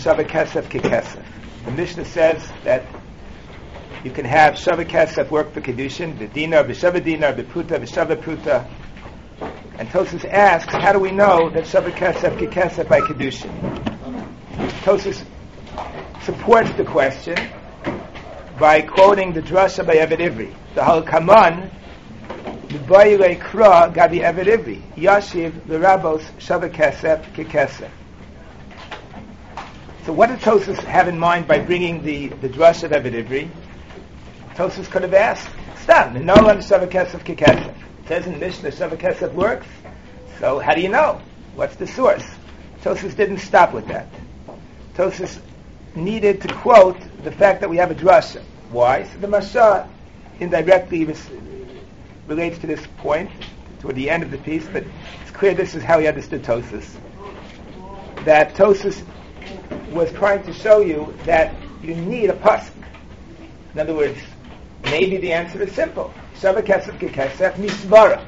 Shava Kesef Kekesef. The Mishnah says that you can have Shava Kesef work for Kedushin, the dinar, b'shava dinar, b'pruta, b'shava pruta. And Tosfos asks, how do we know that Shava Kesef Kekesef by Kedushin? Tosfos supports the question by quoting the drasha by Eved Ivri. The Halkaman, L'bayilei Kra Gabi Eved Ivri, Yashiv l'Rabos Shava Kesef Kekesef. So what did Tosfos have in mind by bringing the drasha of Eved Ivri? Tosfos could have asked, Stam, no one Shava Kesef Kekesef. It says in Mishnah Shava Kesef works, so how do you know? What's the source? Tosfos didn't stop with that. Tosfos needed to quote the fact that we have a drasha. Why? So the Mashah indirectly relates to this point toward the end of the piece, but it's clear this is how he understood Tosfos. That Tosfos was trying to show you that you need a pasuk. In other words, maybe the answer is simple. Shava Kesef Kekesef Misvara.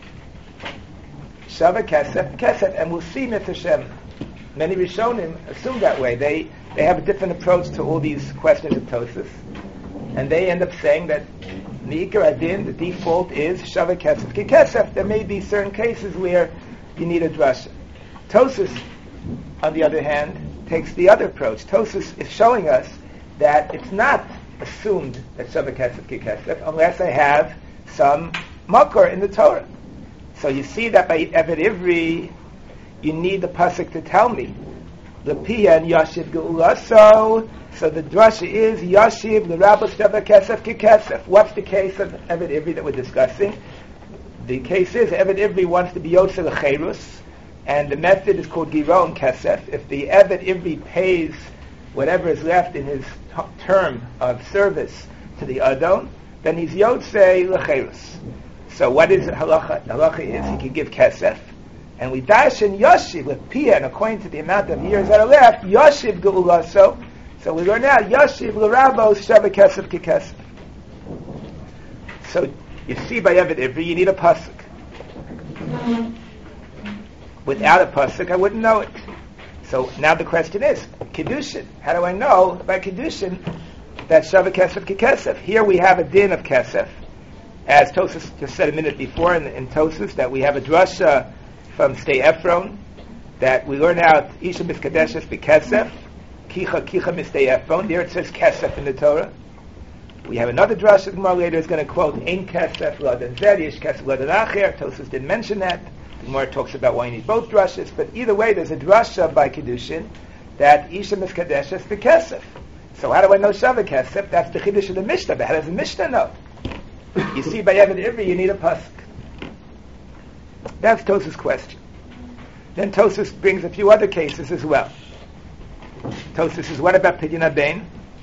Shava Kesef Kesef, and we'll see Mitzvah Shem. Many Rishonim assume that way. They have a different approach to all these questions of Tosfos, and they end up saying that Me'ikar Adin, the default is Shava Kesef Kekesef. There may be certain cases where you need a drasha. Tosfos, on the other hand, takes the other approach. Tosfos is showing us that it's not assumed that Shava Kesef Kekesef unless I have some makor in the Torah. So you see that by Eved Ivri, you need the pasuk to tell me. L'pia and Yashiv Geulaso. So the drasha is Yashiv l'Rabos Shava Kesef Kekesef. What's the case of Eved Ivri that we're discussing? The case is Eved Ivri wants to be Yotze L'Cherus, and the method is called Giron Kesef. If the Eved Ivri pays whatever is left in his term of service to the Adon, then he's Yotze L'Cherus. So what is halacha? Halacha is he can give Kesef, and we dash in Yashiv with Pia, and according to the amount of years that are left, Yashiv Geulaso. So we learn now Yashiv l'Rabos Shava Kesef Kekesef. So you see by Eved Ivri, you need a pasuk. Without a pasuk, I wouldn't know it. So now the question is, Kedushin. How do I know by Kedushin that Shava Kesef Kekesef? Here we have a din of Kesef, as Tosfos just said a minute before in Tosfos, that we have a drasha from Stei Ephron, that we learn out Isha Miskadeshes B'Kesef, Kicha Mistei Ephron. There it says Kesef in the Torah. We have another drasha Gemara later is going to quote Ein Kesef L'Adan Zed, Yesh Kesef L'Adan Acher. Tosfos didn't mention that. The Gemara talks about why you need both drashas, but either way, there's a drasha by Kedushin that Isha Miskadeshes B'Kesef. So how do I know Shava Kesef? That's the Chiddush of the Mishnah. But how does the Mishnah know? You see, by Eved Ivri, you need a pasuk. That's Tosfos' question. Then Tosfos brings a few other cases as well. Tosfos says, what about Pidyon Abein?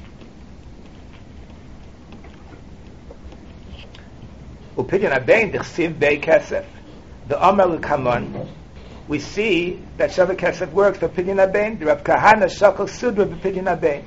Pidyon Abein, D'chsiv Bei Kesef. The Amar L'Kamon, we see that Shava Kesef works for Pidyon Abein. The Rav Kahana Shakal Sudra B'Pidyon Abein.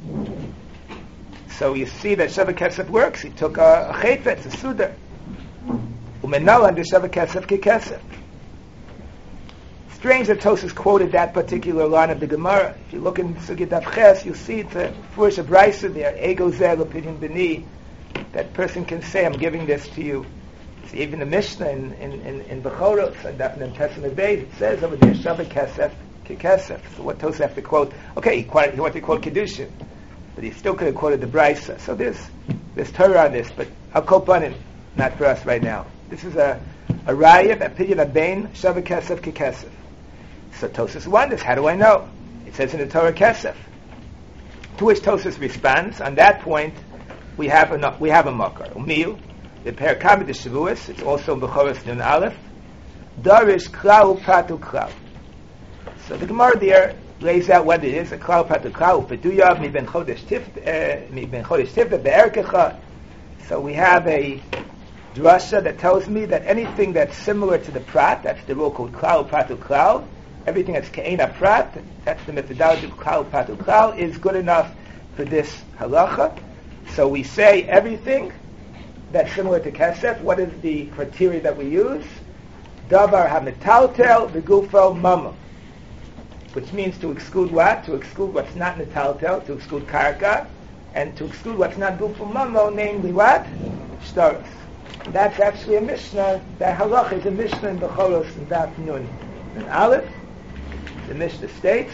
So you see that Shava Kesef works. He took a chayfetz, a sudar. Umenal under Shava Kesef Kekesef. Strange that Tosfos quoted that particular line of the Gemara. If you look in Sugya Daf Ches, you'll see it's a Furish of Brisa there. Ego Zel Opinion B'ni. That person can say, I'm giving this to you. See, even the Mishnah in Bechoros and Daf Mem Tesem Beis, it says over there Shava Kesef Kekesef. So what Tosfos have to quote? Okay, he wanted to quote Kedushin, but he still could have quoted the Brisa. So there's Torah on this, but I'll quote on him, not for us right now. This is a raya that Pidyon Abein Shava Kesef Kekesef. So Tosfos wonders, how do I know? It says in the Torah Kesef. To which Tosfos responds, on that point, we have a makar. Umiyu, the Perikami de Shavuos, it's also in Bechoros Nun Aleph. Darish Klau Pratu Klau. So the Gemara there lays out what it is, a Klau Pratu Klau, Peduyav mi ben Chodesh Tivta be'erkecha. So we have a drasha that tells me that anything that's similar to the prat, that's the rule called Klau Pratu Klau, everything that's Ke'ena Prat, that's the methodology of Klau Pratu Klau, is good enough for this halacha. So we say everything that's similar to Kesef. What is the criteria that we use? Davar hamitaltel v'gufo mama. which means to exclude what? To exclude what's not netaltel, to exclude karka, and to exclude what's not guful mamo, namely what? Shtaros. That's actually a Mishnah. That halach is a Mishnah in Bechoros and Daf Nun. In Aleph, the Mishnah states,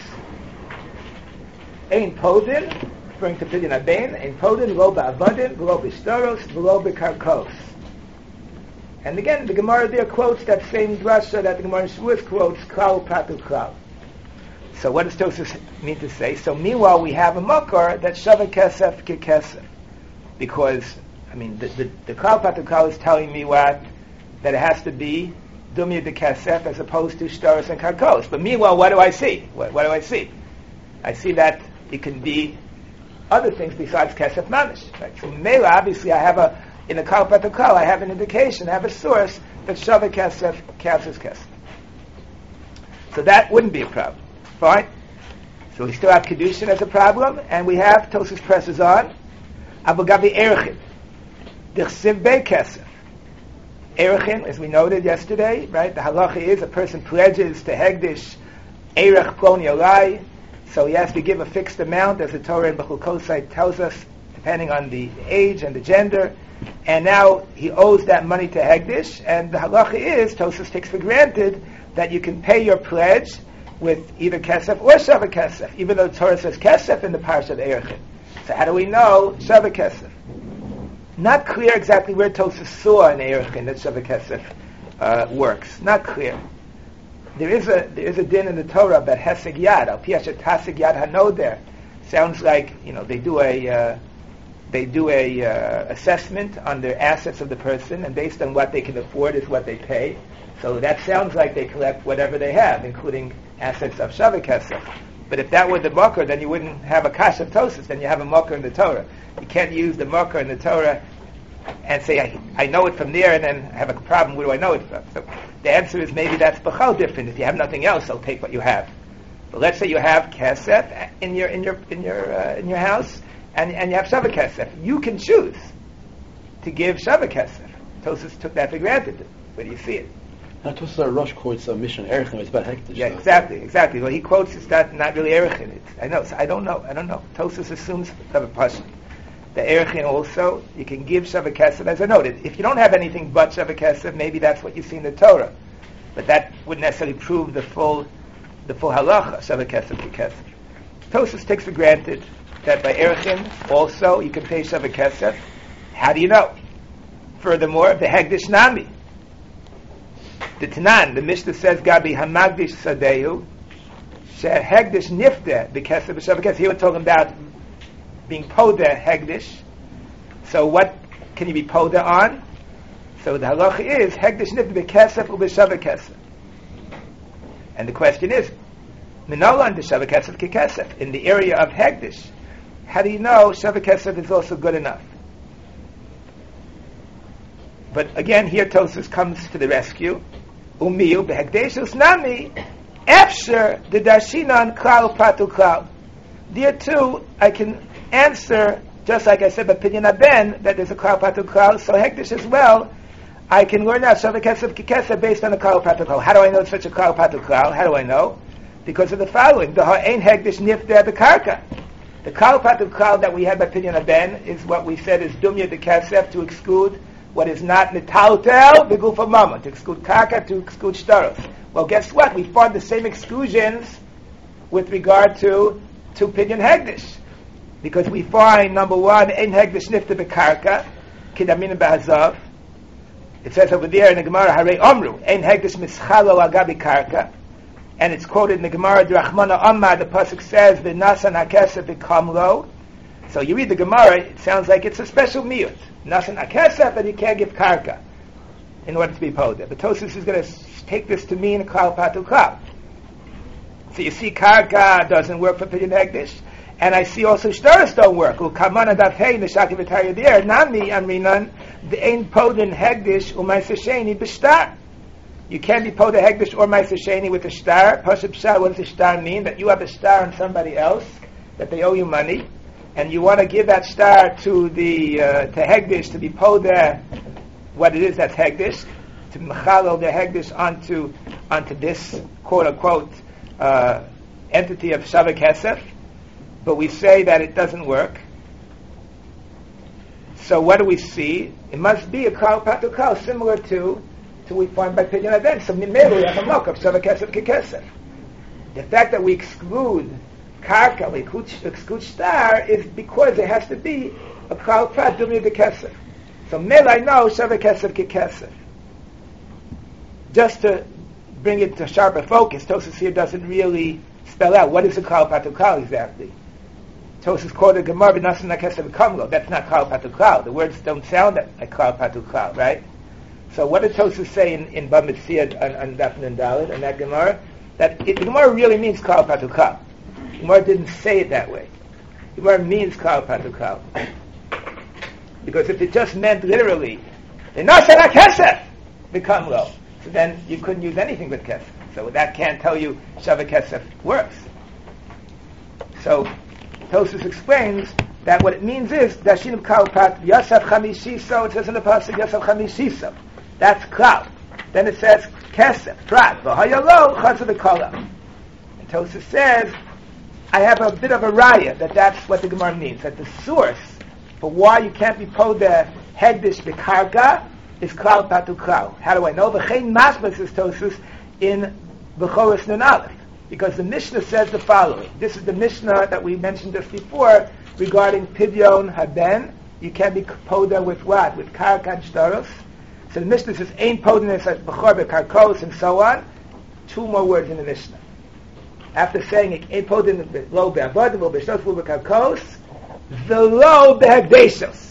Ein podin, referring to Pidyon Abein, Ein podin, lo ba'avadin, lo b'shtaros, lo b'karkos. And again, the Gemara there quotes that same drasha that the Gemara in Shavuos quotes, klal pratu klal. So what does Tosfos mean to say? So meanwhile, we have a makar that shava kesef kekesef. Because, I mean, the klal pratu klal is telling me what? That it has to be dumya de kesef as opposed to shtaros and karkos. But meanwhile, what do I see? What do I see? I see that it can be other things besides kesef mamish. Right? So mela, obviously, I have in the klal pratu klal, I have an indication, I have a source that shava kesef counts as kesef. So that wouldn't be a problem. Fine. So we still have Kedushin as a problem, and we have Tosfos presses on. Abu Gabi Erechin. Dichsiv Bei Kesef. Erechin, as we noted yesterday, right? The halacha is a person pledges to Hegdish Erech Ploni Alai, so he has to give a fixed amount, as the Torah in Bechukosai tells us, depending on the age and the gender. And now he owes that money to Hegdish, and the halacha is, Tosfos takes for granted, that you can pay your pledge with either kesef or shava kesef, even though the Torah says kesef in the parsha of Erechin. So how do we know shava kesef? Not clear exactly where Tosfos saw in Erechin that shava kesef works. Not clear. There is a din in the Torah about heseg yad, al piyashet haseg yad hanod there. Sounds like they do a assessment on the assets of the person, and based on what they can afford is what they pay. So that sounds like they collect whatever they have, including assets of shava kesef. But if that were the makar, then you wouldn't have a kash of Tosfos, then you have a makar in the Torah. You can't use the makar in the Torah and say, I know it from there, and then have a problem, where do I know it from? So the answer is maybe that's b'chal different. If you have nothing else, I'll take what you have. But let's say you have kesef in your house, and you have shava kesef. You can choose to give shava kesef. Tosfos took that for granted. Where do you see it? Now, Tosfos Rosh quotes a Mishnah Erechin. It's about Hektish. Yeah, exactly. Well, he quotes it's not really Erechin. I know. So I don't know. Tosfos assumes a pasuk. The Erechin also, you can give shava kesef. As I noted, if you don't have anything but shava kesef, maybe that's what you see in the Torah. But that wouldn't necessarily prove the full halacha shava kesef kesef. Tosfos takes for granted that by Erechin also you can pay shava kesef. How do you know? Furthermore, the Hegdish Nami. The Tanan, the Mishnah says, Gabi Hamagdish Sadehu, Hegdish Nifte, Bekesef B'Shava Kesef. Here we're talking about being Poda Hegdish. So what can you be Poda on? So the halacha is, Hegdish Nifte Bekesef U'B'Shava Kesef. And the question is, Minolan B'Shava Kesef Kekesef, in the area of Hegdish, how do you know Shava Kesef is also good enough? But again, here Tosfos comes to the rescue. Umiyu behekdeshus nami efsher the darshinan klal pratu klal. There too, I can answer just like I said by Pidyon Aben that there's a klal pratu klal. So hekdesh as well, I can learn out shava kesef kekesef based on the klal pratu klal. How do I know it's such a klal pratu klal? How do I know? Because of the following: the ha'ein hekdesh nifter bekarka. The klal pratu klal that we had by Pidyon Aben is what we said is dumya de kesef, to exclude what is not netaltel begufa mama, to exclude karka, to exclude shtaros. Well, guess what? We find the same exclusions with regard to Pidyon Hegdish, because we find number one, ein Hegdish nifta bekarka, kidamin ba'azav. It says over there in the Gemara, Harei Omru, ein Hegdish mischalo agabi karka, and it's quoted in the Gemara, Drachmana Amma. The pasuk says, v'nasan hakesef v'kamlo. So you read the Gemara, it sounds like it's a special miyut. Nasan akesef, and you can't give karka in order to be poda. But Tosfos is going to take this to mean klal patu klal. So you see karka doesn't work for Pidyon Hegdish, and I see also shtaros don't work. Ukamana dafhei neshaki v'tarya there, nami amrinan, the ein podin Hegdish u'maisa sheni b'shtar. You can't be poda Hegdish or maisa sheni with a shtar. Pashup shtar, what does a shtar mean? That you have a shtar on somebody else, that they owe you money, and you want to give that shtar to the to Hegdish to be poda what it is that's Hegdish, to mechalo the Hegdish onto this quote unquote ein entity of Shava Kesef, but we say that it doesn't work. So what do we see? It must be a Kal Patu Kal, similar to we find by Pidyon Aben. So maybe we have a mock of Shava Kesef Kekesef. The fact that we exclude Karka, we exclude Star, is because it has to be a Kal Prat Dumya de Kesef. So maybe I know Shava Kesef Kekesef. Just to bring it to sharper focus, Tosfos here doesn't really spell out what is a Kal Patu Kal exactly. Tosfos quoted Gemara B'Nasan Kesef Kamlo. That's not Kal Patu Kal. The words don't sound like Kal Patu Kal, right? So what did Tosfos say in Bava Metzia on Daf Nun Daled in that Gemara? That the Gemara really means Kal Patu Kal. The Gemara didn't say it that way. The Gemara means Kal Patu Kal. Because if it just meant literally, B'Nasan Kesef Kamlo, so then you couldn't use anything but Kesef. So that can't tell you Shava Kesef works. So Tosfos explains that what it means is Dashinim Kal Pat Yasav Chamishiso. It says in the pasuk Yasav Chamishiso. That's Klal. Then it says Kesef Prat V'Hayalo Chazav V'Kola. And Tosfos says, I have a bit of a raya that's what the Gemara means. That the source for why you can't be poda hegdish b'karka is Klal Patu Klal. How do I know? V'chein masmas is Tosfos in B'choros Nun Aleph. Because the Mishnah says the following. This is the Mishnah that we mentioned just before regarding Pidyon Haben. You can be poda with what? With Karka and Shtaros. So the Mishnah says, Ein podenes as B'chor B'karkos, and so on. Two more words in the Mishnah. After saying, Ein podenes lo be'avodim, lo be'shtos, lo be'karkos, v'lo be'hagdeshos.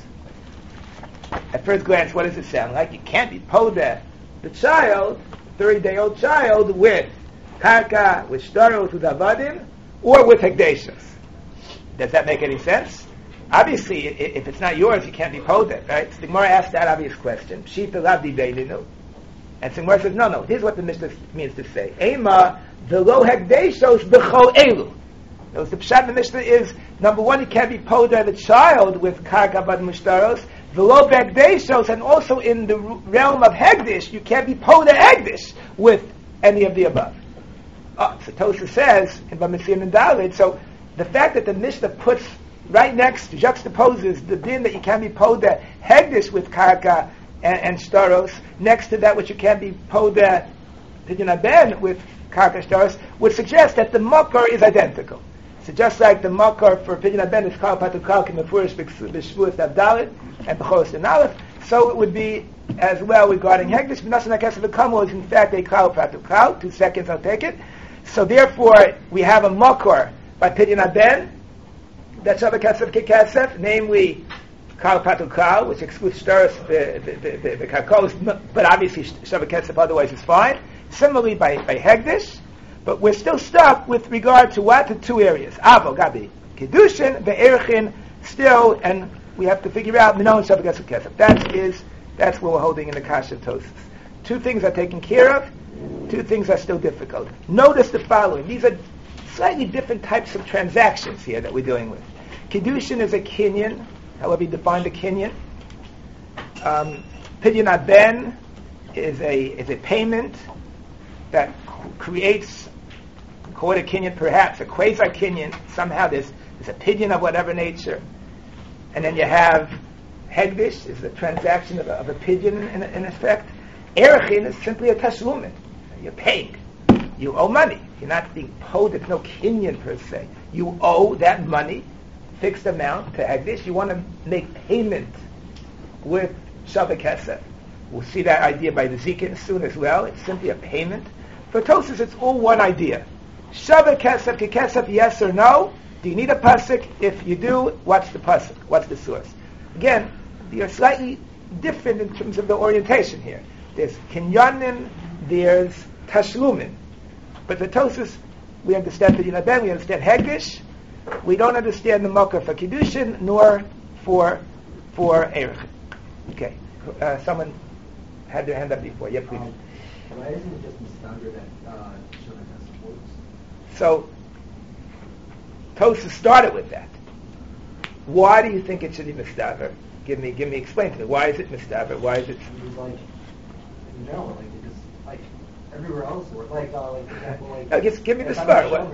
At first glance, what does it sound like? You can't be poda the child, 30-day-old child, with Karka, with Shtaros, with Avadim, or with Hekdeshos. Does that make any sense? Obviously, if it's not yours, you can't be Podet, right? So the Gemara asks that obvious question. Shita Lavdi Beilinu. And so the Gemara says, no, here's what the Mishnah means to say. Ema, the lo Hekdeshos b'chol elu. So the Pshat in the Mishnah is, number one, you can't be Podet the child with Karka, Avadim, Shtaros. The lo Hekdeshos, and also in the realm of Hegdish, you can't be Podet Hegdish with any of the above. So Tosfos says in Bava Metzia and Daled, so the fact that the Mishnah puts right next, juxtaposes the din that you can be poda hegdish with karka and shtaros next to that which you can be poda pidyon haben with karka and shtaros would suggest that the makar is identical. So just like the makar for pidyon haben is kal patu kal k'mefurish b'shvuas davdalit and b'choros and aleph, so it would be as well regarding hegdish. B'nasan kesef v'kamol is in fact a kal patu kal. 2 seconds, I'll take it. So therefore, we have a makar by Pidyon Haben, that's Shava Kesef Kekesef, namely Kal Patu Kal, which excludes Shtaros, the Karkos, but obviously Shava Kesef otherwise is fine. Similarly by Hegdish, but we're still stuck with regard to what? To two areas. Avo, Gabi, Kedushin, Ve'erchin, still, and we have to figure out Minon Shava Kesef Kesef. That's what we're holding in the Kasha of Tosfos. Two things are taken care of, two things are still difficult. Notice the following. These are slightly different types of transactions here that we're dealing with. Kiddushin is a kinyan, however you define the kinyan. Pidyon Haben is a payment that creates, call it a kinyan perhaps, a quasi-kinyan. Somehow there's a pidyon of whatever nature. And then you have Hegdish, is the transaction of a pidyon in effect. Erechin is simply a tashlumin. You're paying. You owe money. You're not being paid. There's no kinyan per se. You owe that money, fixed amount, to Hegdish. You want to make payment with Shava Kesef. We'll see that idea by the Zikin soon as well. It's simply a payment. For Tosfos, it's all one idea. Shava Kesef, Kekesef, yes or no? Do you need a pasuk? If you do, what's the pasuk? What's the source? Again, they are slightly different in terms of the orientation here. There's kinyanim, there's tashlumin. But for Tosfos, we understand Pidyon Haben, we understand Hegdish. We don't understand the makar for Kiddushin, nor for Erechin. Okay. Someone had their hand up before. Yeah, please. Why isn't it just mistander that Shava Kesef works? So, Tosfos started with that. Why do you think it should be mistaver? Explain to me. Why is it mistaver? Why is it? Because, like, in general, like, it just, like, everywhere else, for example, like, Just give me the start. What?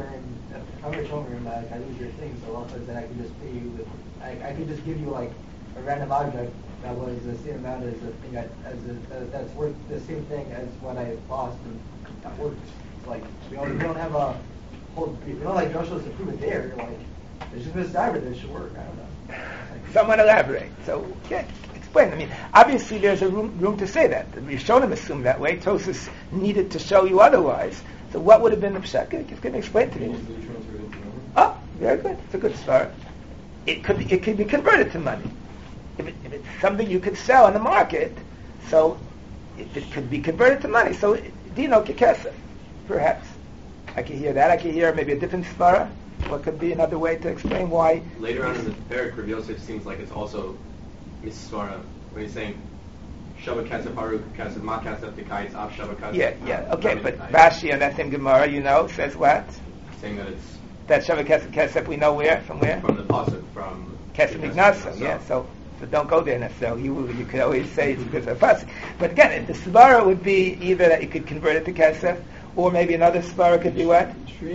if I'm rich owner and I lose your thing, so also then I can just pay you with, I could just give you like a random object that was the same amount as the thing that's worth the same thing as what I lost, and that works. It's like we don't have a whole, we don't like Joshua to prove it there. You're like, there's just this diver that should work. I don't know. Someone elaborate. So, yeah, explain. I mean, obviously there's a room to say that. The Rishonim assumed that way. Tosus needed to show you otherwise. So what would have been the pshat? You can explain to me. Oh, very good. It's a good start. It could be converted to money. If it's something you could sell on the market, so it could be converted to money. So, dino kekesef, perhaps. I can hear that. I can hear maybe a different svara. What could be another way to explain why? Later on in the Perek, Rav Yosef seems like it's also misvara when he's saying Shava Kesef Haruk Kesef Ma Kesef Tekayitz Av Shava Kesef. Yeah. Okay, but Rashi on that same Gemara, says what? Saying that it's that Shava Kesef. We know where from where? From the pasuk from Kesef Ignaso. Yeah. So don't go there necessarily. You could always say it's because of the pasuk. But again, the svara would be either that you could convert it to Kesef, or maybe another svara could be what?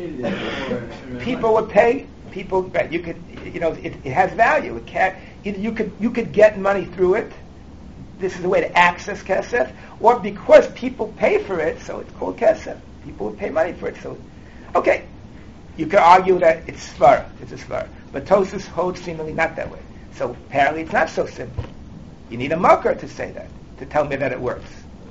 People would pay. People, right? You could, it has value. It can, either you could get money through it. This is a way to access kesef, or because people pay for it, so it's called kesef. People would pay money for it. So, okay, you could argue that it's svara. It's a svara, but Tosfos holds seemingly not that way. So apparently, it's not so simple. You need a makar to say that, to tell me that it works.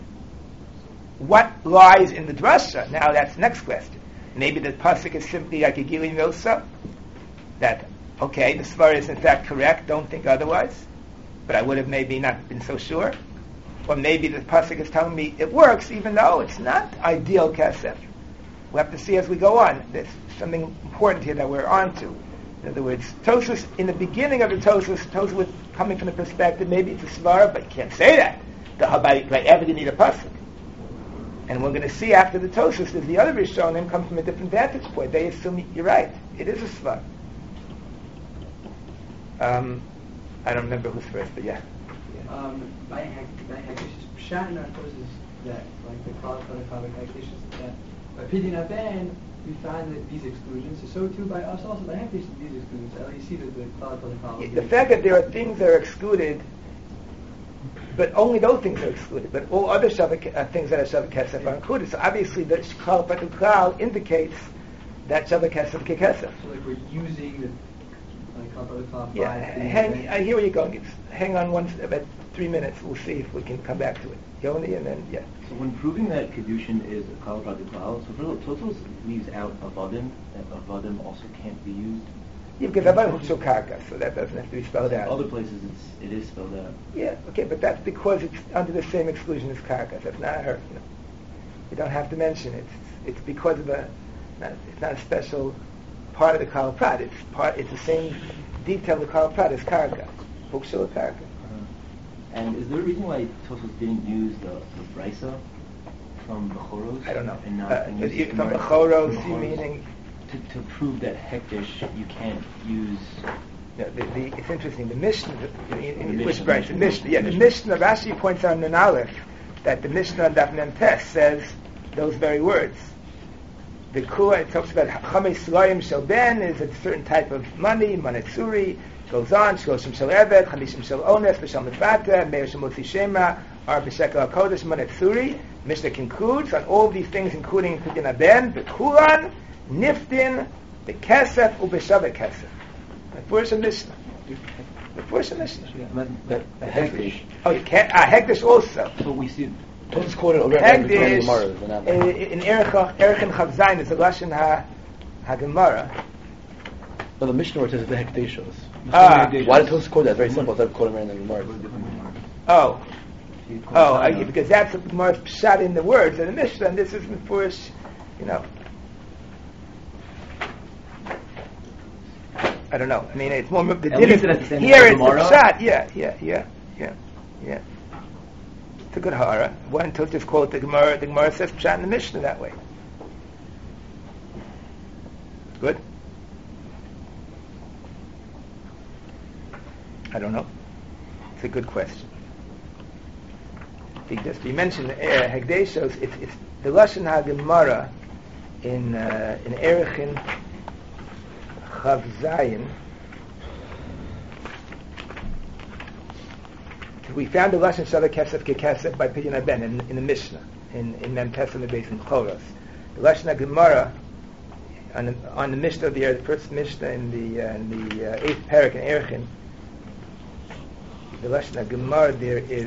What lies in the drasha? Now that's the next question. Maybe the pasuk is simply like a Gili Milsa, that, okay, the svara is in fact correct, don't think otherwise, but I would have maybe not been so sure. Or maybe the pasuk is telling me it works, even though it's not ideal kesef. We'll have to see as we go on. There's something important here that we're on to. In other words, Tosfos, in the beginning of the Tosfos was coming from the perspective, maybe it's a svara, but you can't say that. The Habai, like, ever you need a pasuk. And we're going to see after the Tosfos that the other Rishonim come from a different vantage point. They assume you're right. It is a svara. I don't remember who's first, but yeah. By Hektish, Pshat in our Tosfos is that, like the Kala Hektish, that by Pidyon Aben, we find that these exclusions, so too by us also, by Hektish, these exclusions. You see that the Kala the fact that there are things that are excluded, but only those things are excluded, but all other things that are Shavak Kesef are included. So obviously the Shkal Patul Klal indicates that Shavak Kesef Kekesef. So like we're using the I hear where you're going. Hang on about 3 minutes. We'll see if we can come back to it. Yoni, and then, yeah. So when proving that Kedushin is a Kal Patul Klal, so Tosfos leaves out Avadim, that Avadim also can't be used. Yeah, because Avadim Hukshul Karka, so that doesn't have to be spelled out. Other places it is spelled out. Yeah, okay, but that's because it's under the same exclusion as Karka. That's not her. You don't have to mention it. It's because of it's not a special part of the Kal Prat. It's the same detail of the Kal Prat as Karka. Hukshul Karka. And is there a reason why Tosfos didn't use the Brisa from Bechoros? I don't know. And from Bechoros, you meaning? To prove that Hektish you can't use. Yeah, it's interesting. The Mishnah, which branch? The Mishnah. Yeah, the Mishnah. Rashi points out in Nun Aleph that the Mishnah on Daf Mem Tes says those very words. The Kula, it talks about Chamesh Slayim Shel Ben is a certain type of money, Manetzuri. Goes on, Shloshim Shel Eved, Chamishim Shel Ones, B'Shel Mefata, Meir Shel Motzi Shema, Ar B'Shekel HaKodesh, Manetzuri. Mishnah concludes on all of these things, including Pidyon Aben, B'Kulan, Niftin, B'Kesef, U'B'Shaveh Kesef. B'Furish Mishnah. B'Furish Mishnah. The Hektish. Oh, you can't. Hektish also. So we see Tosfos quoted already Hektish in in Erech Chav Zayin is a lashon HaGemara. No, the Mishnah where it says the Hekdeshos. Why did Tosfos quote that? Very simple. Instead of quoting right in the Gemara. Because that's the Gemara's pshat in the words of the Mishnah, and this is Mefurish, I don't know. I mean, it's more the difference. Here it's the pshat. Yeah. It's a good hara. One Tosfos quote the Gemara. The Gemara says pshat in the Mishnah that way. Good. I don't know. It's a good question. You mentioned Hekdeshos. It's the lashon HaGemara in Erechin Chav Zayin. We found the Lashon Shavah Kesef Kekesef by Pidyon Ben in the Mishnah, in Mem Tes on the base in Choros. The Lashon Gemara on the Mishnah there, the first Mishnah in the 8th parak in Erchin. The Lashon Gemara there is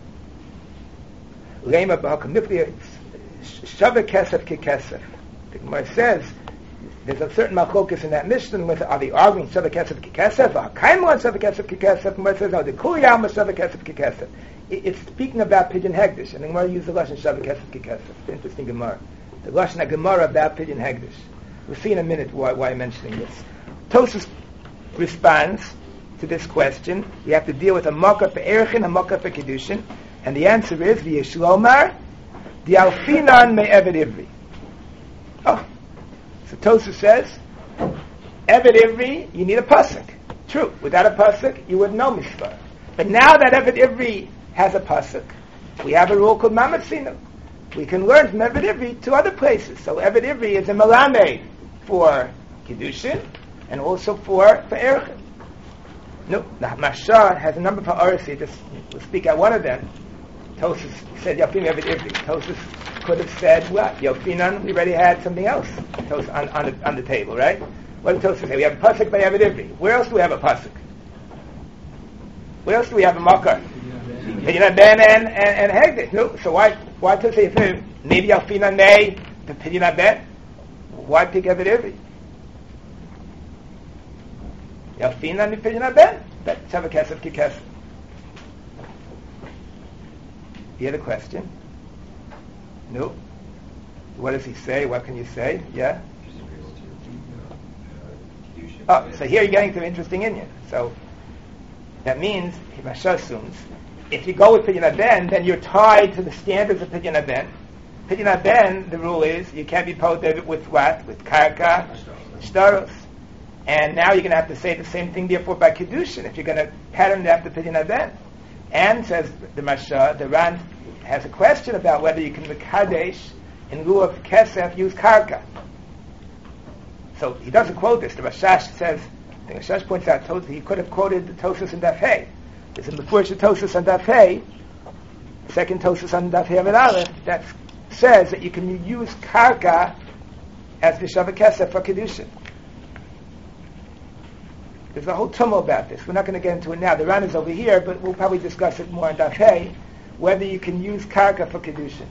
Lema B'Hakam Nifli Shavah Kesef Kekesef. The Gemara says there's a certain machlokus in that Mishnah. Are they arguing Shavah Kesef Kekesef? Kaimon Shavah Kesef Kekesef? The Gemara says no. The Kuliyam Shavah Kesef Kekesef. It's speaking about Pidyon Hegdish, and the Gemara uses the Lashon Shavah Kesef Kekesef. It's an interesting Gemara. The Lashon Gemara about Pidyon Hegdish. We'll see in a minute why I'm mentioning this. Tosfos responds to this question. We have to deal with a Makar for Erchin, a Makar for Kedushin, and the answer is V'yeshlomar Dialfinan Me'eved Ivri. Oh. So Tosfos says, Eved Ivri, you need a pasuk. True. Without a pasuk, you wouldn't know Mishpah. But now that Eved Ivri has a pasuk, we have a rule called Mamatzinu. We can learn from Eved Ivri to other places. So Eved Ivri is a Melamed for Kedushin and also for Erchin. No, the Mashar has a number of Ha'arasi. We'll speak at one of them. Tosfos said Yafin Eved Ivri. Tosfos could have said, what? Yofinan, we already had something else on the table, right? What did Tosfos say? We have a pasuk by Eved Ivri. Where else do we have a pasuk? Where else do we have a makar? Pidyon Ben and Hegdish. No, so why Tosfos say maybe Yofinan may the Pidyon Ben? Why pick Eved Ivri? Yofinan the Pidyon Ben. That's Shavah Kesef Kekesef. You hear the question? No. What does he say? What can you say? Yeah? Oh, so here you're getting some interesting Inyan. So that means, Mashal assumes, if you go with Pidyon Ben, then you're tied to the standards of Pidyon Ben. Pidyon Ben, the rule is, you can't be poted with what? With Karka, Shtaros. And now you're going to have to say the same thing, therefore, by Kedushin, if you're going to pattern it after Pidyon Ben. And, says the Mashal, the Ran has a question about whether you can Mekadesh in lieu of Kesef use Karka. So he doesn't quote this. The Rashash says, I think Rashash points out, he could have quoted the Tosfos and Daf Hey. There's a before Tosfos and Daf Hey, second Tosfos on Daf Hey Amid Aleph, that says that you can use Karka as the Shavah Kesef for Kedushin. There's a whole tumult about this. We're not going to get into it now. The Ran is over here, but we'll probably discuss it more on Daf Hey, whether you can use Karka for Kedushin.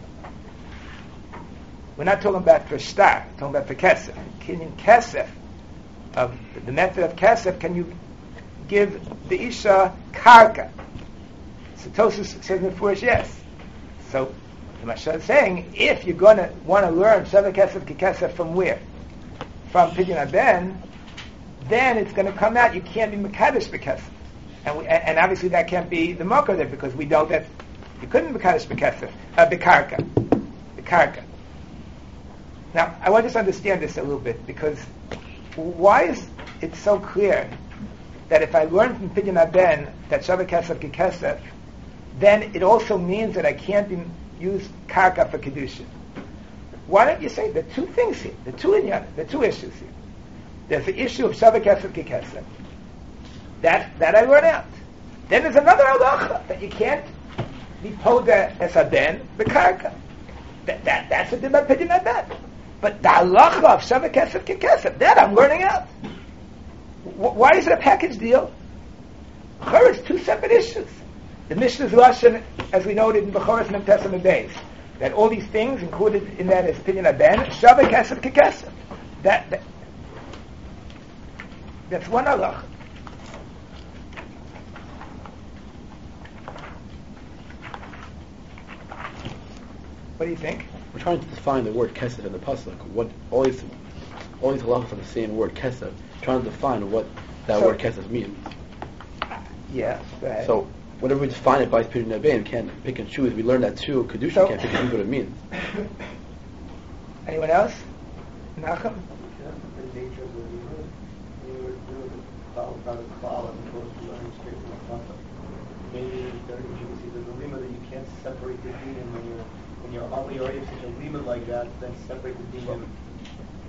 We're not talking about for Shtar, we're talking about for Kesef. Can you Kesef, of the method of Kesef, can you give the Isha Karka? So Tosfos says in Furish, yes. So the Mashal is saying, if you're going to want to learn Shavah Kesef Kekesef from where? From Pidyon Ben, then it's going to come out, you can't be Mekadesh Bekesef. And obviously that can't be the Makar there, because we know that you couldn't Mekadesh Bekesef, Bekarka. Now, I want to just understand this a little bit, because why is it so clear that if I learn from Pidyon Ben that Shavah Kesef Kekesef, then it also means that I can't use Karka for Kedushin? Why don't you say the two things here, the two issues here? There's the issue of Shavah Kesef Kekesef. That I learn out. Then there's another halacha that you can't be poda es aben bekarka. That's a din by Pidyon Ben. But the halacha of Shavah Kesef Kekesef, that I'm learning out. Why is it a package deal? It's two separate issues. The Mishnah's Lashon, as we noted in Bechoros Mem Tes Amud Beis, that all these things included in that is Pidyon Ben, Shavah Kesef Kekesef. That's one halacha. What do you think? We're trying to define the word kesef in the pasuk. What all these halachas are the same word kesef. Trying to define what that word kesef means. Yeah. Go ahead. So whenever we define it by Pidyon Ben, we can't pick and choose. We learn that too. Kedusha can't pick and choose what it means. Anyone else? Nachum? The nature of the limud, you would about the klal as opposed to learning straight from the pasuk. Maybe there you see there's a limud that you can't separate the din when you're already such a limud like that, then separate the din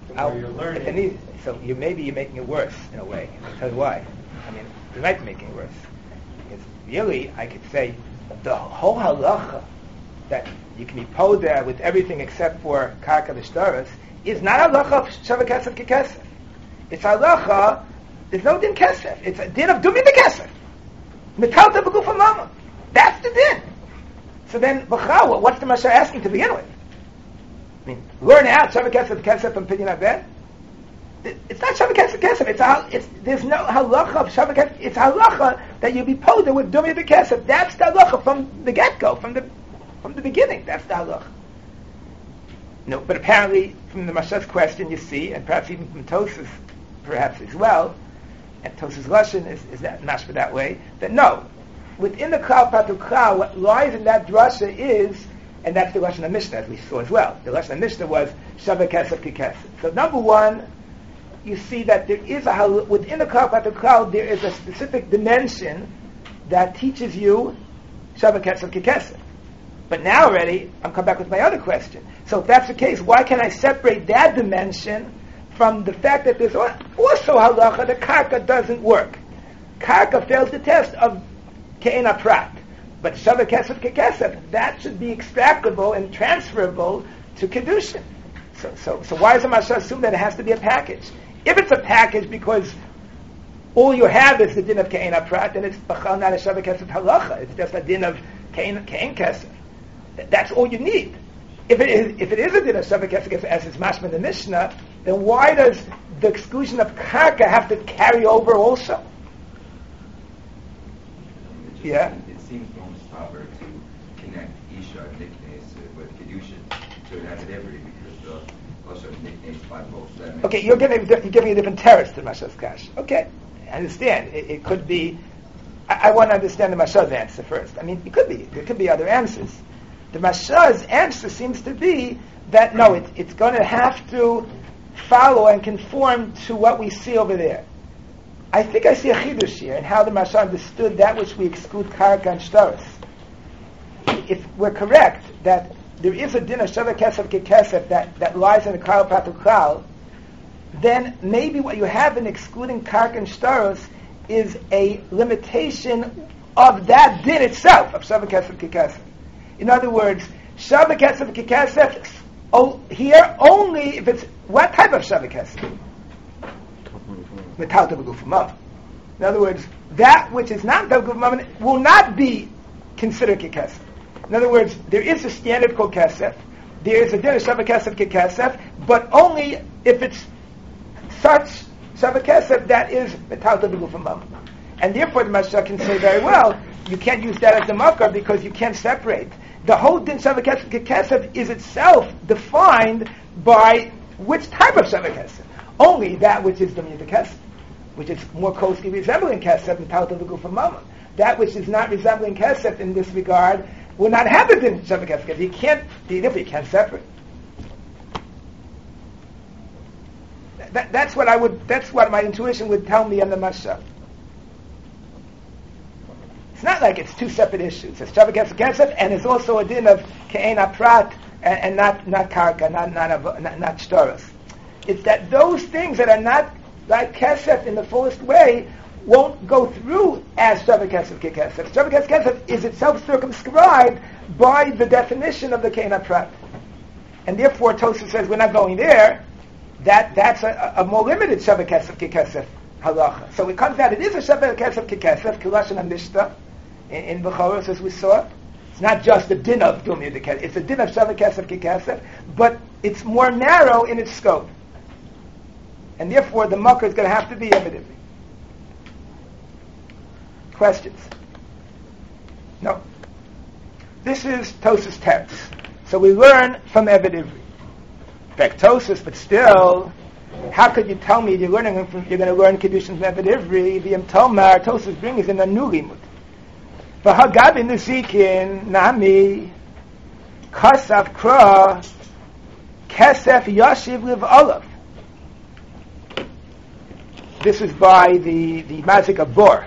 the more you're learning. So you're making it worse in a way. I'll tell you why. I mean, you might be making it worse. Because really, I could say, the whole halacha that you can be poder with everything except for karka v'shtaros is not halacha of shava kesef kekesef. It's halacha, there's no din kesef. It's a din of dumi bekesef. Metalta b'guf mama. That's the din. So then, what's the Masha asking to begin with? I mean, learn out shava kesef kesef and pidyon abed. It's not shava kesef kesef. There's no halacha of shava kesef. It's halacha that you be poder with dumi bekesef. That's the halacha from the get-go, from the beginning. That's the halacha. No, but apparently from the Masha's question you see, and perhaps even from Tosas, perhaps as well, and Tosas Lashon is that mashma that way, that no, within the Klal Patu Klal, what lies in that drasha is, and that's the Lashon HaMishnah as we saw as well. The Lashon HaMishnah was Shava Kesef Kekesef. So number one, you see that there is within the Klal Patu Klal, there is a specific dimension that teaches you Shava Kesef Kekesef. But now already, I'm coming back with my other question. So if that's the case, why can I separate that dimension from the fact that there's also halacha that karka doesn't work? Karka fails the test of ke'ena prat. But shava kesef kekesef, that should be extractable and transferable to kedushin. So why does the Masha assume that it has to be a package? If it's a package because all you have is the din of ke'ena prat, then it's b'chal not a shava kesef halacha. It's just a din of ke'en kesef. That's all you need. If it is a din of shava kesef as is mashma in the Mishnah, then why does the exclusion of karka have to carry over also? Yeah. It seems almost proper to connect Isha nicknames with kedushin to an activity because the also nicknames by both. Okay, you're giving a different terrace to Masha's Kash. Okay, I understand. It could be. I want to understand the Masha's answer first. I mean, there could be other answers. The Masha's answer seems to be that no, it's going to have to follow and conform to what we see over there. I think I see a chidush here in how the Masha understood that which we exclude karka and shtaros. If we're correct that there is a din of shava kesef kekesef that lies in the Klal Patu Klal, then maybe what you have in excluding karka and shtaros is a limitation of that din itself of shava kesef kekesef. In other words, shava kesef kekesef here only if it's what type of shava kesef? Metalta b'guf mama. In other words, that which is not b'guf mama will not be considered kekesef. In other words, there is a standard called kesef. There is a din of shava kesef kekesef, but only if it's such shava kesef that is metalta b'guf mama. And therefore, the Masha can say very well, you can't use that as the makar because you can't separate. The whole din shava kesef kekesef is itself defined by which type of shava kesef. Only that which is Dami Kesef, which is more closely resembling Kesef and Talta V'Guf Mama. That which is not resembling Kesef in this regard will not have a din Shava Kesef. You can't separate. That's what my intuition would tell me on the Masha. It's not like it's two separate issues. It's Shava Kesef, and it's also a din of Ke'ena Prat and not Karka, not Shtaros. It's that those things that are not like kesef in the fullest way won't go through as shava kesef kekesef. Shava kesef is itself circumscribed by the definition of the ke'ena prat, and therefore Tosafos says we're not going there. That's a more limited shava kesef kekesef halacha. So it comes out it is a shava kesef kekesef kilashon hamishta in Bechoros as we saw. It's not just a din of dumi dekesef. It's a din of shava kesef kekesef, but it's more narrow in its scope. And therefore, the makar is going to have to be evident. Questions? No. This is Tosas text. So we learn from Eved Ivri. In fact, Tosas, but still, how could you tell me you're going to learn Kedushin from Eved Ivri? V'yem Tomar, Tosas brings in a new limud. V'hagabi nuzikin nami kasav kra kesef yashiv liv olav. This is by the Mazik of Bor.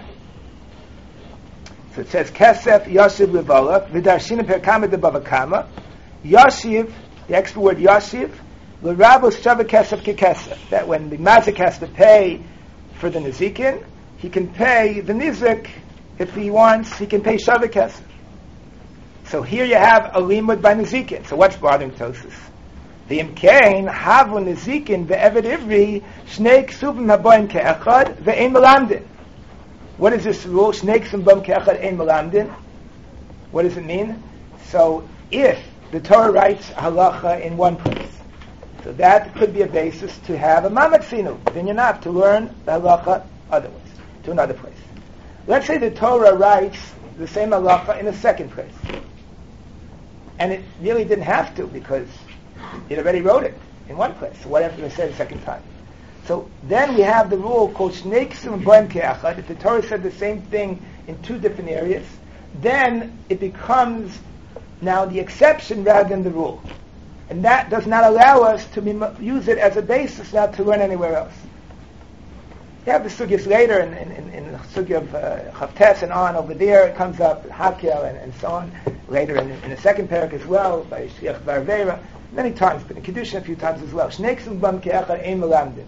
So it says, Kesef Yashiv Livala, Vidarshinim Perkama de Bavakama. Yashiv, the extra word Yashiv, l'rabos shava kesef kekesef, that when the mazik has to pay for the nizikin, he can pay the nizik if he wants. He can pay shava kesef. So here you have a limud by nizikin. So what's bothering Tosus? The imkein havu nizikin ve'eved ivri shnei ksuvim haboim ke'echad ve'ein melamdin. What is this rule? Shnei ksuvim haboim ke'echad ein melamdin. What does it mean? So if the Torah writes halacha in one place, so that could be a basis to have a mamatzinu, binyanaf, to learn the halacha otherwise, to another place. Let's say the Torah writes the same halacha in a second place. And it really didn't have to, because it already wrote it in one place. So what have to say the second time? So then we have the rule called Shnei Ksuvim Boim Ke'achad. If the Torah said the same thing in two different areas, then it becomes now the exception rather than the rule. And that does not allow us to use it as a basis now to learn anywhere else. You have the sugyas later in the sugya of Chavtes and on over there. It comes up Hakel and so on. Later in the second parak as well by Shliach Barveira. Many times, but in Kedushin a few times as well. Shnei ksuvim bam ke'echad ein melamdin.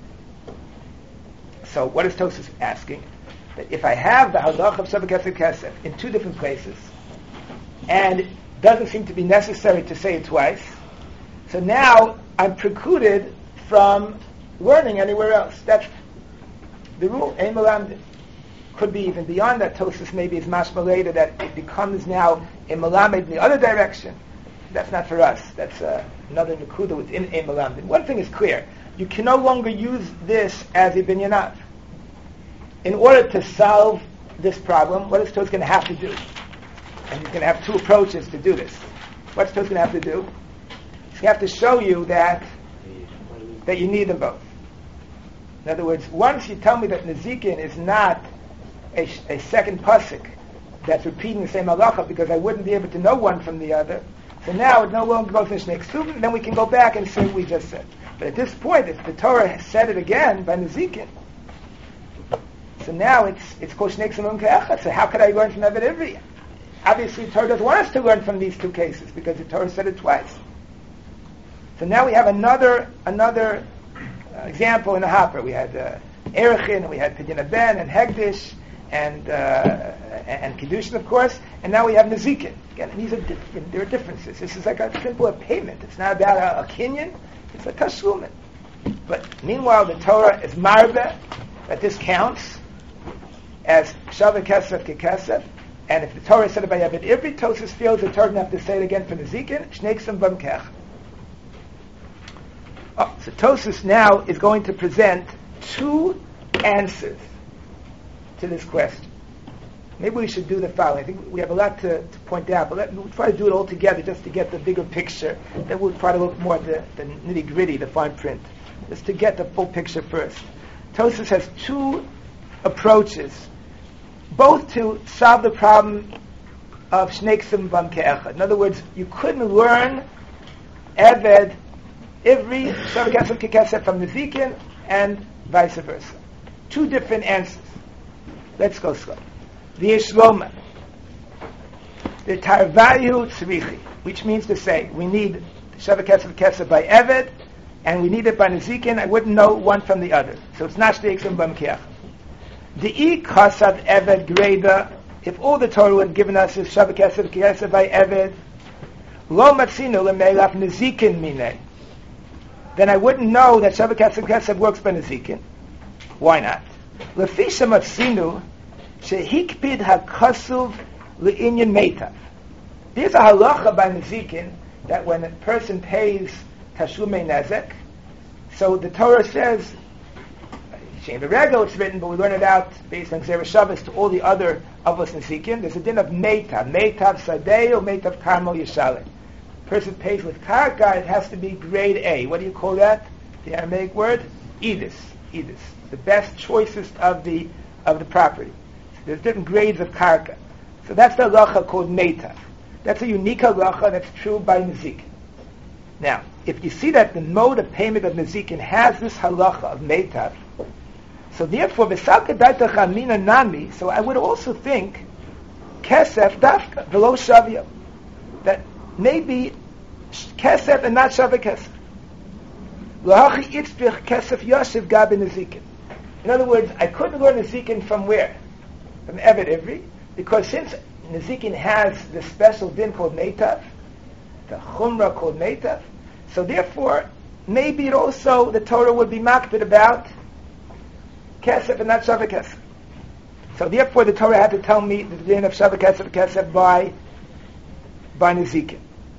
So what is Tosfos asking? That if I have the halach of shava kesef kesef in two different places, and it doesn't seem to be necessary to say it twice, so now I'm precluded from learning anywhere else. That's the rule. Ein melamdin. Could be even beyond that. Tosfos maybe is mashma later that it becomes now a melamed in the other direction. That's not for us. That's another nekuda within ein melamdin. One thing is clear: you can no longer use this as a binyanav. In order to solve this problem, what is Tosfos going to have to do? And he's going to have two approaches to do this. What's Tosfos going to have to do? He's going to have to show you that you need them both. In other words, once you tell me that Nezikin is not a second pasuk that's repeating the same halacha, because I wouldn't be able to know one from the other, so now it no longer goes in Shnei Ksuvim, then we can go back and say what we just said. But at this point, if the Torah has said it again by Nezikin, so now it's called Shnei Ksuvim Ke'echad. So how could I learn from Eved Ivri? Obviously, the Torah doesn't want us to learn from these two cases, because the Torah said it twice. So now we have another example in the Hopper. We had Erechin, we had Pidyon Ben, and Hegdish, and Kedushin, of course, and now we have Nezikin. Again, there are differences. This is like a simple payment. It's not about a kinyan, it's a tashlumin. But meanwhile, the Torah is marbeh, that this counts as shava kesef kekesef, and if the Torah said it by Eved Ivri, Tosfos feels the Torah doesn't have to say it again for Nezikin, Shnei Ksuvim bam ke'echad. So Tosfos now is going to present two answers to this question. Maybe we should do the following. I think we have a lot to point out, but we'll try to do it all together just to get the bigger picture. Then we'll try to look more at the nitty-gritty, the fine print, just to get the full picture first. Tosfos has two approaches, both to solve the problem of Shnei Ksuvim bam ke'echad. In other words, you couldn't learn Eved Ivri, Shava Kesef Kekesef from Nezikin, and vice versa. Two different answers. Let's go slow. The Yeshloma, the Tarvayu Tzrichi, which means to say we need Shava Kesef Kesef by Eved, and we need it by Nezikin. I wouldn't know one from the other, so it's not Shnei Ksuvim bam ke'echad. The Kasav Eved Greda, if all the Torah would have given us is Shava Kesef Kesef by Eved, Lo Matzinu Lemeilaf Nezikin Minei, then I wouldn't know that Shava Kesef Kesef works by Nezikin. Why not? Lefisha Matzinu Shehikpid HaKasuv Le'inyan Meitav. There's a halacha by Nezikin that when a person pays Tashlumei Nezek, so the Torah says, Shein V'Regel it's written, but we learn it out based on Zerah Shabbos to all the other Avos Nezikin. There's a din of Meitav, Meitav Sadeh or Meitav Karmel Yishaleh. Person pays with karka, it has to be grade A. What do you call that? The Aramaic word? Edis. The best, choicest of the property. So there's different grades of karka. So that's the halacha called meitav. That's a unique halacha that's true by Nezikin. Now, if you see that the mode of payment of Nezikin has this halacha of meitav, so therefore, v'salka daita chamina nami, so I would also think kesef dafka, v'lo shavya, that maybe kesef and not shava kesef. L'hachi itzrich kesef yosef gabe nezikin. In other words, I couldn't learn nezikin from where? From Eved Ivri, because since nezikin has the special din called meitav, the chumrah called meitav, so therefore, maybe it also, the Torah would be makbid about kesef and not shavah kesef. So therefore, the Torah had to tell me the din of shavah kesef by nezikin.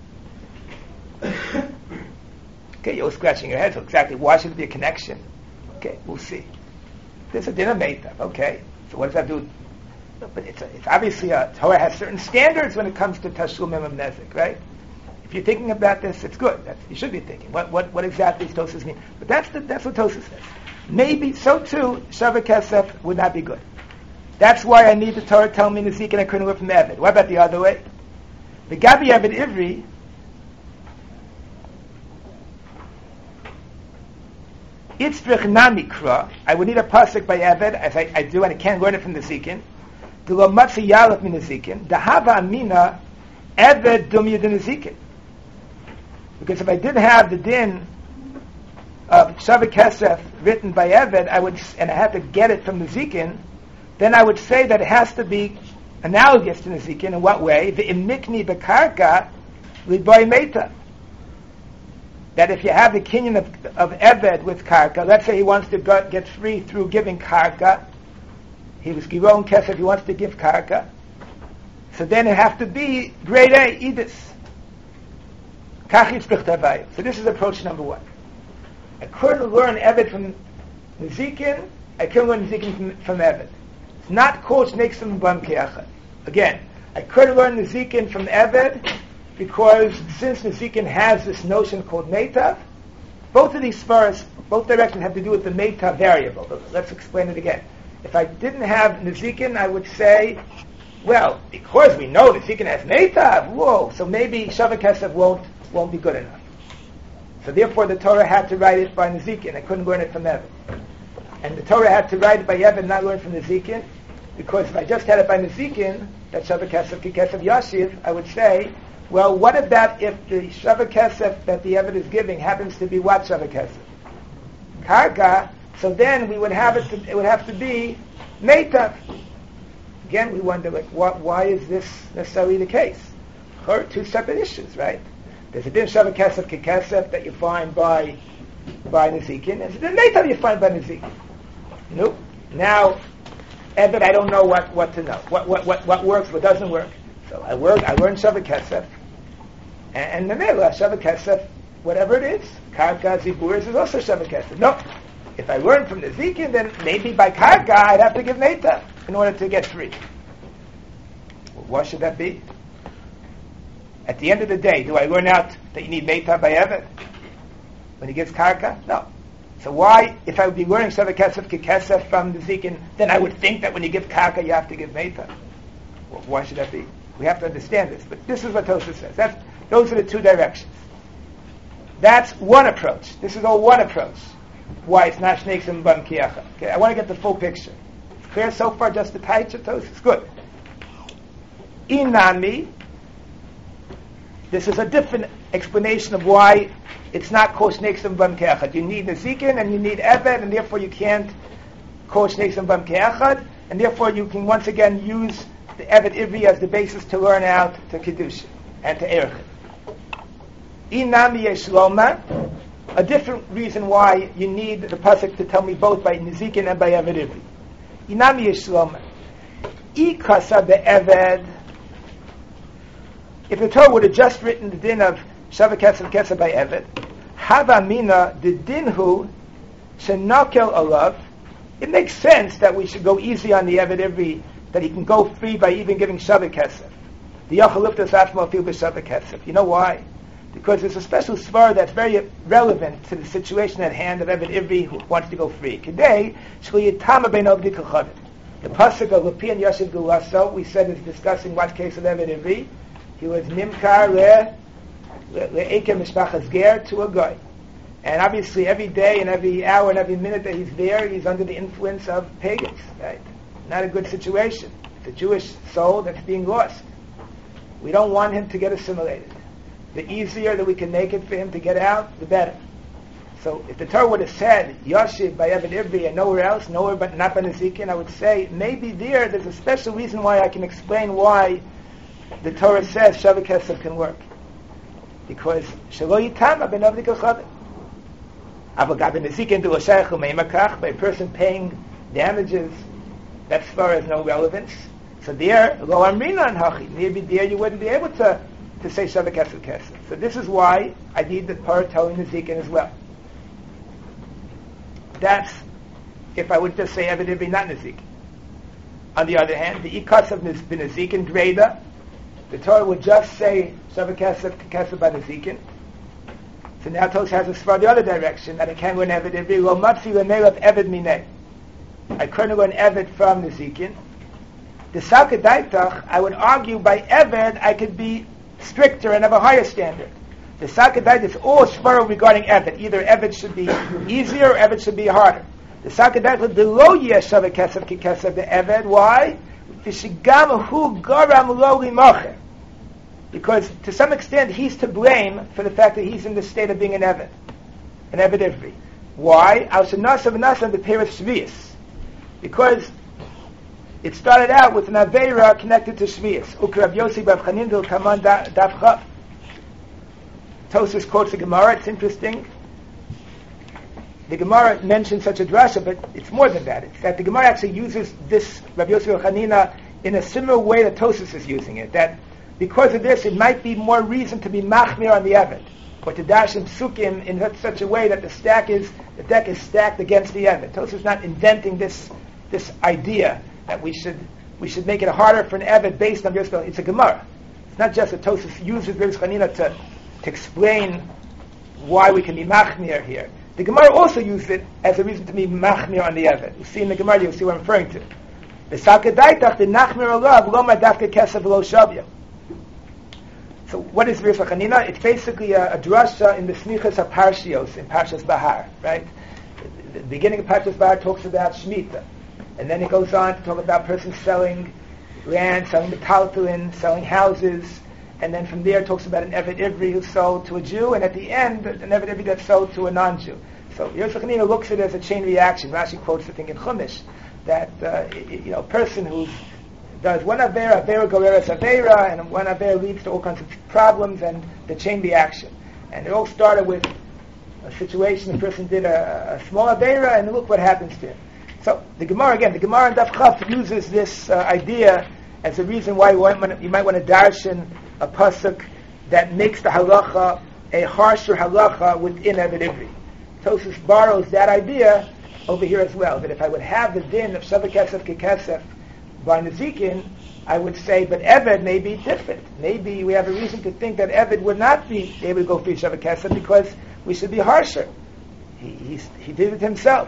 Okay, you're scratching your head. So exactly, why should there be a connection? Okay, we'll see. There's a din of meitav. Okay, so what does that do? But it's obviously Torah has certain standards when it comes to tashlumim of nezik, right? If you're thinking about this, it's good. You should be thinking. What exactly does Tosas mean? But that's what Tosas says. Maybe so too, shavah kesef would not be good. That's why I need the Torah tell me nezik and I couldn't learn from Eved. What about the other way? The Gabi Eved Ivri. Itzrich namikra. I would need a pasuk by Eved, as I do, and I can't learn it from the Zikin. The lo matzi yalef min the Zikin. The hava amina Eved dum yedin Zikin. Because if I didn't have the din of Shavah Kesef written by Eved, and I had to get it from the Zikin, then I would say that it has to be analogous to the Zikin. In what way? The imikni bekarka liboy meita. That if you have the kinyan of Eved with karka, let's say he wants to get free through giving karka, he was giron kesef, he wants to give karka, so then it has to be grade A, edis. So this is approach number one. I couldn't learn Eved from Nezikin, I couldn't learn Nezikin from Eved. It's not called Nexim Bam Keachad. Again, I couldn't learn Nezikin from Eved, because since Nezikin has this notion called meitav, both of these svaras, both directions have to do with the meitav variable. Let's explain it again. If I didn't have Nezikin, I would say, well, because we know Nezikin has meitav, so maybe Shavah Kesef won't be good enough. So therefore the Torah had to write it by Nezikin. I couldn't learn it from Eved. And the Torah had to write it by Eved, not learn from Nezikin, because if I just had it by Nezikin, that Shavah Kesef, Kesef Yashiv, I would say, well, what about if the Shavah Kesef that the Eved is giving happens to be what Shavah Kesef? Karka. So then it would have to be meitav. Again, we wonder, why is this necessarily the case? Two separate issues, right? There's a din Shavah Kesef Kekesef that you find by Nezikin. There's a din meitav you find by Nezikin. Nope. Now, Eved, I don't know what to know. What works, what doesn't work. So I learned Shavah Kesef. And the Mela, Shavah Kesef, whatever it is, Karka, Ziburis is also Shavah Kesef. No, if I learn from the Zikin, then maybe by Karka I'd have to give Meitav in order to get free. Well, what should that be? At the end of the day, do I learn out that you need Meitav by Eved when he gives Karka? No. So why, if I would be learning Shavah Kesef Kekesef from the Zikin, then I would think that when you give Karka you have to give Meitav? Well, why should that be? We have to understand this, but this is what Tosha says. Those are the two directions. That's one approach. This is all one approach. Why it's not Shnei Sim Bam Kiyacha. Okay, I want to get the full picture. It's clear so far, just the Taich of Tosha. It's good. Inami, this is a different explanation of why it's not called Shnei Sim Bam Kiyacha. You need Nezikin and you need Eved, and therefore you can't call Shnei Sim Bam Kiyacha, and therefore you can once again use the Eved Ivri as the basis to learn out to Kedusha and to Erechim. Inami Yeshloma, a different reason why you need the pasuk to tell me both by Nezikin and by Eved Ivri. Inami Yeshloma. Ikasa be'Eved. If the Torah would have just written the din of Shavah Kesef by Eved, Hava Mina the dinhu shenakel alav. It makes sense that we should go easy on the Eved Ivri, that he can go free by even giving Shavah Kesef. The Yachaliftas Atzma fil b'Shavah Kesef. You know why? Because there's a special svar that's very relevant to the situation at hand of Eved Ivri who wants to go free. Today, the pasuk of Lapi and Yashiv Gulaso, we said, is discussing what case of Eved Ivri. He was nimkar le'ekem mishpachas ger to a guy. And obviously every day and every hour and every minute that he's there, he's under the influence of pagans, right? Not a good situation. It's a Jewish soul that's being lost. We don't want him to get assimilated. The easier that we can make it for him to get out, the better. So if the Torah would have said Yoshiv by Eved Ivri and nowhere else, nowhere but not by Nezikin, I would say maybe there's a special reason why I can explain why the Torah says Shavah Kesef can work. Because Shelo Yitama ben Avdi Kachavim. Avogab ben Nezikin do Oshayach Umeimakach, by a person paying damages, that svara has no relevance. So there, Lo Amrina and Hachi, maybe there you wouldn't be able to say Shavah Kesef Kesef. So this is why I need the Torah telling Nezikin as well. That's if I would just say Eved Ivri, not Nezikin. On the other hand, the Ikas of Nezikin Dreda, the Torah would just say Shavah Kesef Kesef by Nezikin. So now Tosh has a svara the other direction, that I can learn Eved Ivri, Lo Matzi L'Neilav Eved Minei. I couldn't learn Eved from Nezikin. The Sakadaitach, I would argue by Eved, I could be stricter and have a higher standard. The Sakadaitach is all svara regarding Eved. Either Eved should be easier or Eved should be harder. The Sakadaitach below Yesh Shavah Kesef Ki Kesef the Eved. Why? V'shigam hu garam lo limacher. Because to some extent he's to blame for the fact that he's in the state of being an Eved Ivri. Why? Al shenasav nasan b'peres shvius. Because it started out with an Aveira connected to Shvius. Ukrav Yossi Bav Chanindil Kaman Daf Chav. Tosfos quotes the Gemara. It's interesting. The Gemara mentions such a drasha, but it's more than that. It's that the Gemara actually uses this Rav Yossi Bav Chanina in a similar way that Tosfos is using it. That because of this, it might be more reason to be machmir on the Eved, or to dash in psukim in such a way that the deck is stacked against the Eved. Tosfos is not inventing this idea that we should make it harder for an Eved based on Yosef. It's a Gemara. It's not just that Tosfos uses Rav Chanina to explain why we can be machmir here. The Gemara also used it as a reason to be machmir on the Eved. You see in the Gemara, you'll see what I'm referring to. The Sakadaitach, the nachmir olav, lo madafke kesef lo shavya. So what is Rav Chanina? It's basically a drasha in the Smichas HaParshios, in Parshas Bahar, right? The beginning of Parshas Bahar talks about Shemitah. And then it goes on to talk about persons selling land, selling metaltalin, selling houses, and then from there it talks about an Eved Ivri who sold to a Jew, and at the end, an Eved Ivri that sold to a non-Jew. So Yosef Chanina looks at it as a chain reaction. Rashi quotes the thing in Chumash, that a person who does one Avera Goreres Avera, and one Avera leads to all kinds of problems, and the chain reaction. And it all started with a situation, the person did a small Avera, and look what happens to him. So the Gemara in Daf Chaf uses this idea as a reason why you might want to darshan a pasuk that makes the halacha a harsher halacha within Eved Ivri. Tosfos borrows that idea over here as well. That if I would have the din of Shavah Kesef Ki Kesef by Nezikin, I would say, but Eved may be different. Maybe we have a reason to think that Eved would not be able to go free Shavah Kesef because we should be harsher. He did it himself.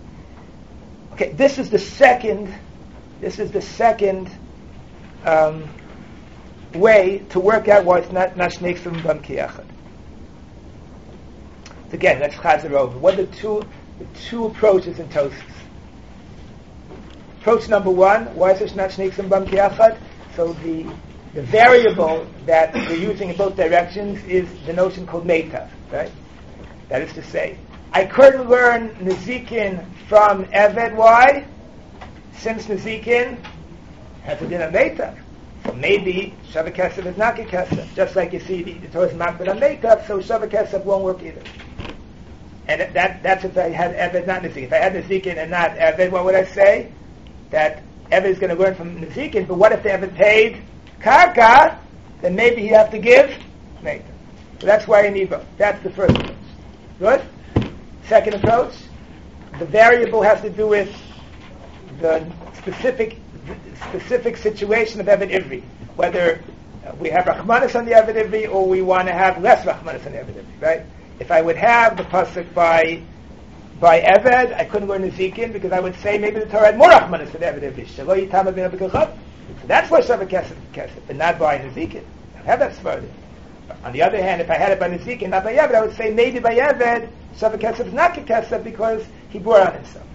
Okay, this is the second way to work out why it's not Shnei Ksubim Bam Kiyachad. So again, let's chazer over. What are the two approaches in Tosfos? Approach number one, why is it not Shnei Ksubim Bam Kiyachad? So the variable that we're using in both directions is the notion called meitav, right? That is to say, I couldn't learn Nezikin from Eved. Why? Since Nezikin has a din of meitav. So maybe Shavah Kesef is not Kesef. Just like you see the Torah is makbid on meitav, so Shavah Kesef won't work either. And that's if I had Eved, not Nezikin. If I had Nezikin and not Eved, what would I say? That Eved is going to learn from Nezikin, but what if the Eved paid Karka? Then maybe he'd have to give meitav. So that's why you need both. That's the first approach. Good? Second approach, the variable has to do with the specific situation of Eved Ivri. Whether we have Rachmanis on the Eved Ivri or we want to have less Rachmanis on the Eved Ivri, right? If I would have the pasuk by Eved, I couldn't learn Nezikin because I would say maybe the Torah had more Rachmanis than Eved Ivri. Shelo Yitama ben Abikachav. So that's why Shavah Kesef, but not by Nezikin. I have that svara. On the other hand, if I had it by Nezikin, not by Eved, I would say maybe by Eved, Shavah Kesef is not Kesef because he bore on himself.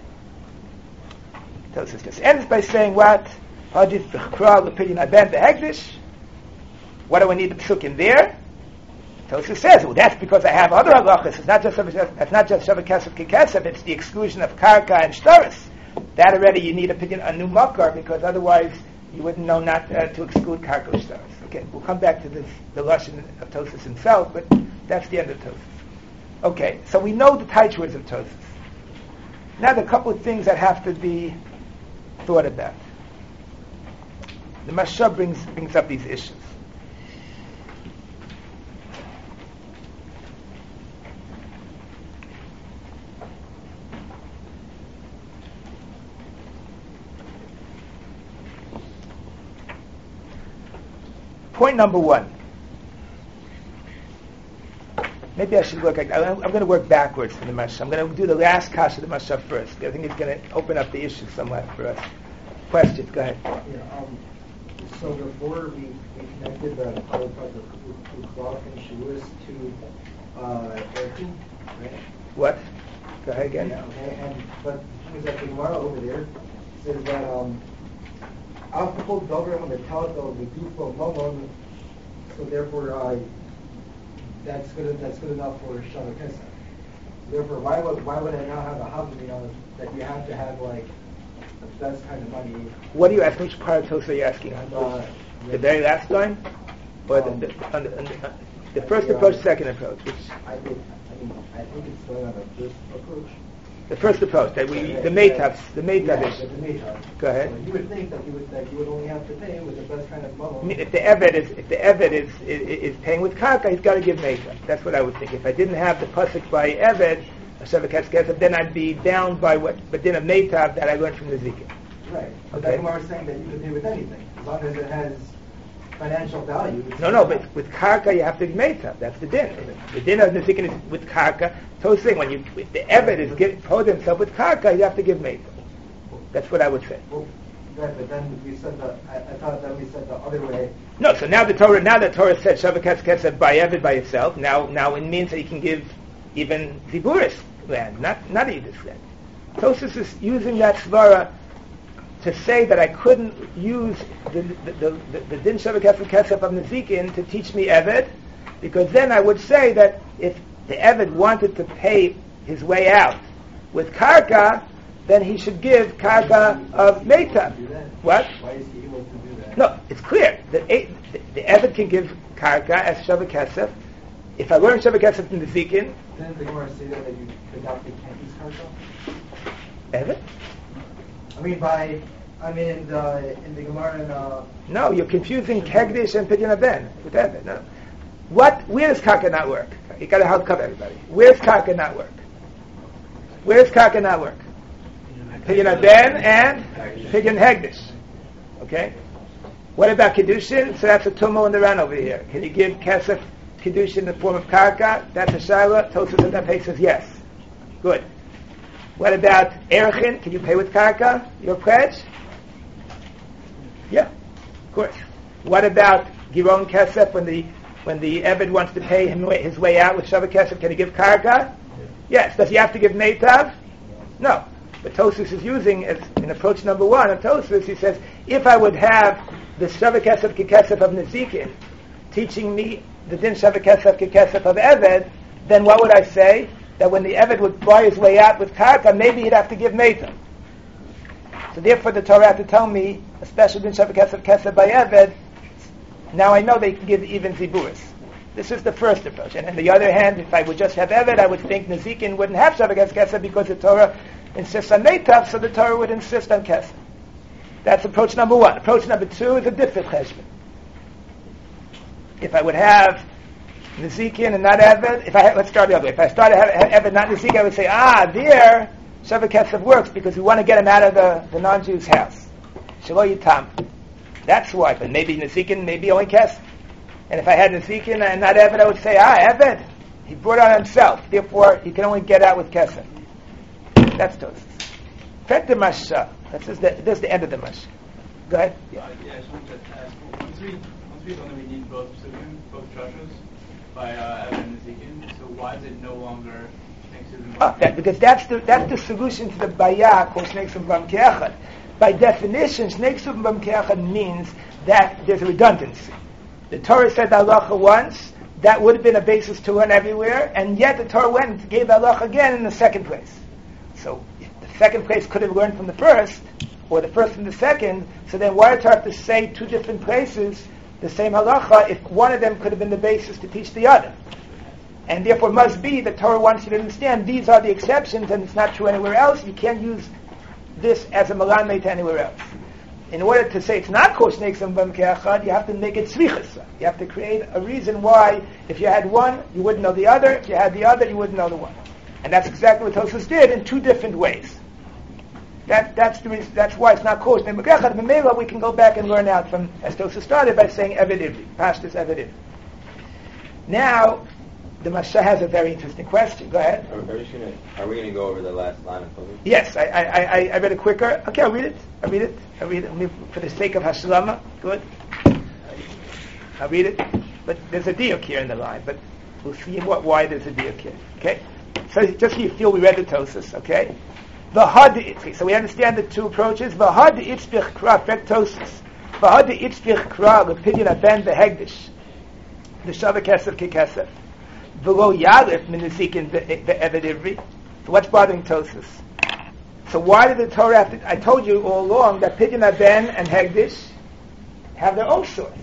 Tosfos just ends by saying what? What do I need the psukim there? Tosfos says, well, that's because I have other halachas. It's not just Shava Kesef Kekesef, it's the exclusion of Karka and Shtaris. That already you need a new makar, because otherwise you wouldn't know not to exclude Karka or Shtaris. Okay, we'll come back to this, the Lashon of Tosfos himself, but that's the end of Tosfos. Okay, so we know the tight words of Tosfos. Now there are a couple of things that have to be thought about. The Mashab brings up these issues. Point number one. Maybe I should work. I'm going to work backwards from the Mashab. I'm going to do the last kasha of the Mashab first. I think it's going to open up the issue somewhat for us. Questions? Go ahead. Yeah, so before we connected the Uklach and Shavuos to Erkin, right? What? Go ahead again. Yeah, okay. But it was like the Gemara over there says that alcohol dover on the talco we do for momon, so therefore that's good enough for Shava Kesef. Therefore, why would I now have a havamina that you have to have like the best kind of money? What are you asking? Which part of Tosfos are you asking? The very last line, or the first approach, second approach? Which I think it's going on the first approach. the first approach, that the Meitab issue. The Meitab. Go ahead. So you would think that you would only have to pay with the best kind of money. If the Eved is paying with Karka, he's got to give Meitab. That's what I would think. If I didn't have the pasuk by Eved, Shava Kesef, then I'd be bound by what Badin of Meitab that I learned from the Zikah. Right. But Okay. that Gemara is saying that you can pay with anything as long as it has financial value. No, but with Karka you have to give Meitab. That's the din. The din of the Zikah is with Karka. So saying if the Eved is hold himself with Karka, you have to give Meitab. That's what I would say. Well, right, but then we said I thought that we said the other way. No, so now the Torah said Shava Kesef by Eved by itself. Now it means that you can give even Ziburis land, not Yiddish land. Tosfos is using that svara to say that I couldn't use the din Shava Kesef of Nezikin to teach me Eved, because then I would say that if the Eved wanted to pay his way out with Karka, then he should give Karka of Meitab. What? Why is he able to do that? No, it's clear. The Eved can give Karka as Shava Kesef. If I learn Shava Kesef from the Zikin, Didn't the Gemara say that you can't use Karka? Eved? In the Gemara No, you're confusing Kegdish and Pidyon Ben with Eved. No. Where does Karka not work? You got to help cover everybody. Where's Karka not work? Where's Karka not work? Pidyon Ben and Pidyon Hegdish. Okay? What about Kedushin? So that's a Tumo in the run over here. Can you give Kesef Kedushin in the form of Karka? That's a Shaila. Tosfos in that case says yes. Good. What about Erchin? Can you pay with Karka? Your pledge? Yeah, of course. What about Giron Kesef when the Eved wants to pay him his way out with Shava Kesef? Can he give Karka? Yes. Does he have to give Meitab? No. But Tosfos is using, as in approach number one of Tosfos, he says, if I would have the Shava Kesef Kekesef of Nezikin teaching me the din Shava Kesef Kekesef of Eved, then what would I say? That when the Eved would buy his way out with Karka, maybe he'd have to give Meitab. So therefore the Torah had to tell me a special din Shava Kesef by Eved. Now I know they can give even Ziburis. This is the first approach. And on the other hand, if I would just have Eved, I would think Nezikin wouldn't have Shava Kesef because the Torah insists on Meitab, so the Torah would insist on Kesef. That's approach number one. Approach number two is a different cheshbon. If I would have Nezikin and not Eved, let's start the other way. If I started Eved, not Nezikin, I would say, there, Shava Kesef works because we want to get him out of the non-Jew's house. Shelo Yitam. That's why. But maybe Nezikin, maybe only Kesef. And if I had Nezikin and not Eved, I would say, Eved, he brought on himself. Therefore, he can only get out with Kesef. That's Tosfos. Pet the Masha. That's the end of the Masha. Go ahead. Yeah, I just wanted to ask, once we know that we need both psukim, both drushos, by Eved and Nezikin, so why is it no longer because that's the solution to the Bayah called Shnei Ksuvim B'Am By definition, Shnei Ksuvim B'Am means that there's a redundancy. The Torah said halacha once, that would have been a basis to learn everywhere, and yet the Torah went and gave halacha again in the second place. So if the second place could have learned from the first, or the first from the second, so then why did the Torah have to say two different places the same halacha if one of them could have been the basis to teach the other? And therefore it must be the Torah wants you to understand these are the exceptions and it's not true anywhere else. You can't use this as a malamed to anywhere else. In order to say it's not kol shnei ksam b'mkeachad, you have to make it tzvichasa. You have to create a reason why if you had one, you wouldn't know the other. If you had the other, you wouldn't know the one. And that's exactly what Tosfos did in two different ways. That's the reason. That's why it's not kol shnei b'mkeachad. B'meila we can go back and learn out from, as Tosfos started by saying Eved Ivri, Pashtus Eved Ivri. Now, the Masha has a very interesting question. Go ahead. Are we going to go over the last line of Torah? Yes, I read it quicker. Okay, I'll read it. For the sake of Hashlama. Good. I'll read it. But there's a diuk here in the line. But we'll see why there's a diuk here. Okay? So just so you feel we read the Tosfos. Okay? V'had itzbich. So we understand the two approaches. V'had itzbich kra fek Tosfos. V'had itzbich kra l'pidyon aben v'hegdish. The Shavah Kesef Kekesef. V'lo yalif min nezikin v'eved ivri. So what's bothering Tosfos? So why did the Torah have to... I told you all along that Pidyon Aben and Hegdish have their own source.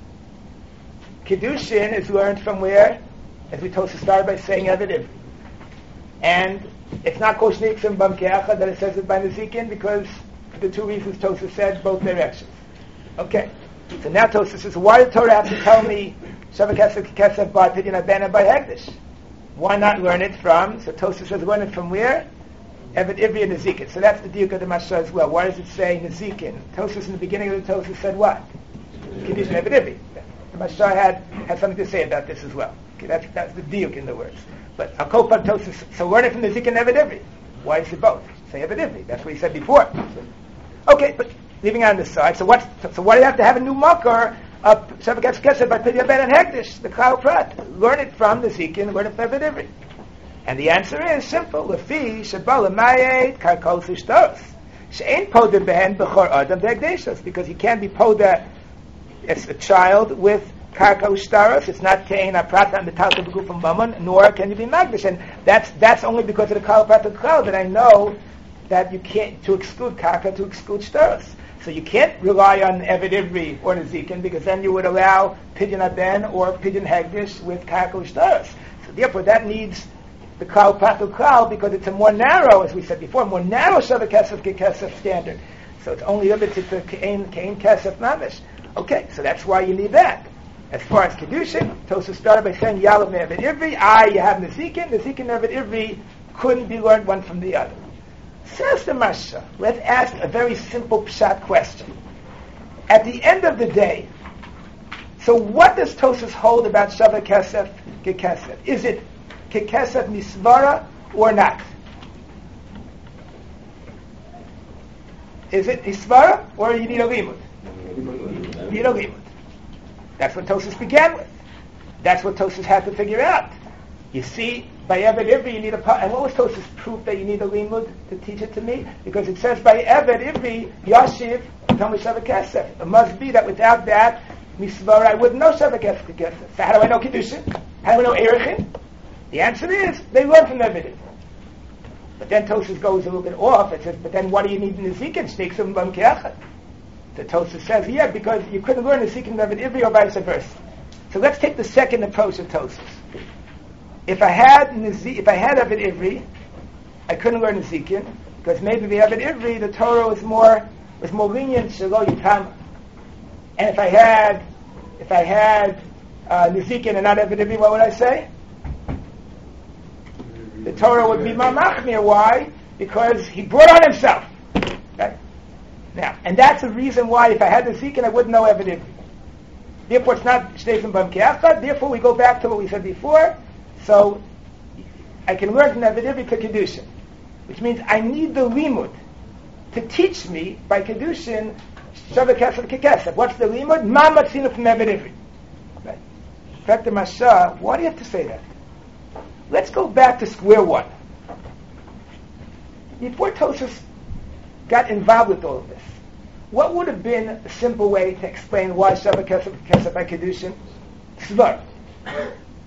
Kiddushin is learned from where? As we Tosfos started by saying Eved Ivri. And it's not Kol Shnei Ksam B'mkeachad that it says it by Nezikin because for the two reasons Tosfos said, both directions. Okay. So now Tosfos says, why did the Torah have to tell me Shavah Kesef by Pidyon Aben and by Hegdish? Why not learn it from? So Tosfos says, learn it from where? Eved Ivri and Nezikin. So that's the diuk of the Masha as well. Why does it say Nezikin? Tosfos in the beginning of the Tosfos said what? Kiddushin Eved Ivri. The Masha had something to say about this as well. Okay, that's the diuk in the words. But Akopa Tosfos, so learn it from Nezikin and Eved Ivri. Why is it both? Say Eved Ivri. That's what he said before. Okay, but leaving on this side, so why do you have to have a new makar of Shavah Kesef by Pidyon Aben and Hegdish, the Klal Prat? Learn it from Nezikin, learn it from Eved Ivri. And the answer is simple. Lefi shebala mayet karkol sishtos she'ain poda behen bechor adam v'hegdeshos, because you can't be poda as a child with karkol shtaros. It's not kein aprat and the talta b'gufim b'mon, nor can you be magdish. And that's only because of the kal prat klal that I know that you can't to exclude karka to exclude shtaros. So you can't rely on Eved Ivri or Nezikin because then you would allow Pidyon Aben or Pidyon Hegdish with karkol shtaros. So therefore that needs the Klal Prat Klal because it's a more narrow, as we said before, more narrow Shavah Kesef Kekesef standard. So it's only limited to Kein Kesef Mamish. Okay, so that's why you need that. As far as Kiddushin, Tosfos started by saying Yalav Eved Ivri. You have Nezikin. Nezikin and Eved Ivri couldn't be learned one from the other. Says the Masha, let's ask a very simple pshat question. At the end of the day, so what does Tosfos hold about Shavah Kesef Kekesef? Is it Kekesef Misvara or not? Is it Misvara or you need a limud? You need a limud. That's what Tosfos began with. That's what Tosfos had to figure out. You see, by Eved Ivri you need and what was Tosfos' proof that you need a limud to teach it to me? Because it says by Eved Ivri, Yashiv, Talmud Shavah Kesef. It must be that without that, Misvara, I wouldn't know Shavah Kesef. So how do I know Kiddushin? How do I know Erechin? The answer is, they learn from Eved Ivri. But then Tosfos goes a little bit off. It says, but then what do you need in Nezikin? Shnei Ksam B'mkeachad. The Tosfos says, yeah, because you couldn't learn Nezikin and Eved Ivri or vice versa. So let's take the second approach of Tosfos. If I had Eved Ivri, I couldn't learn Nezikin, because maybe the Eved Ivri, the Torah was more lenient, Shelo Yitama. And if I had Nezikin and not Eved Ivri, what would I say? The Torah would be Machmir. Why? Because he brought on himself. Okay? Now, and that's the reason why if I had Nezikin, I wouldn't know Eved Ivri. Therefore, it's not Shnei Ksam B'mkeachad. Therefore, we go back to what we said before. So, I can learn from Eved Ivri to Kiddushin, which means I need the limud to teach me by Kiddushin Shavah Kesef Kekesef. What's the limud? Ma matzinu from Eved Ivri. Right? In fact, the Masha, why do you have to say that? Let's go back to square one. Before Tosfos got involved with all of this, what would have been a simple way to explain why Shavah Kesef by Kiddushin? Svar.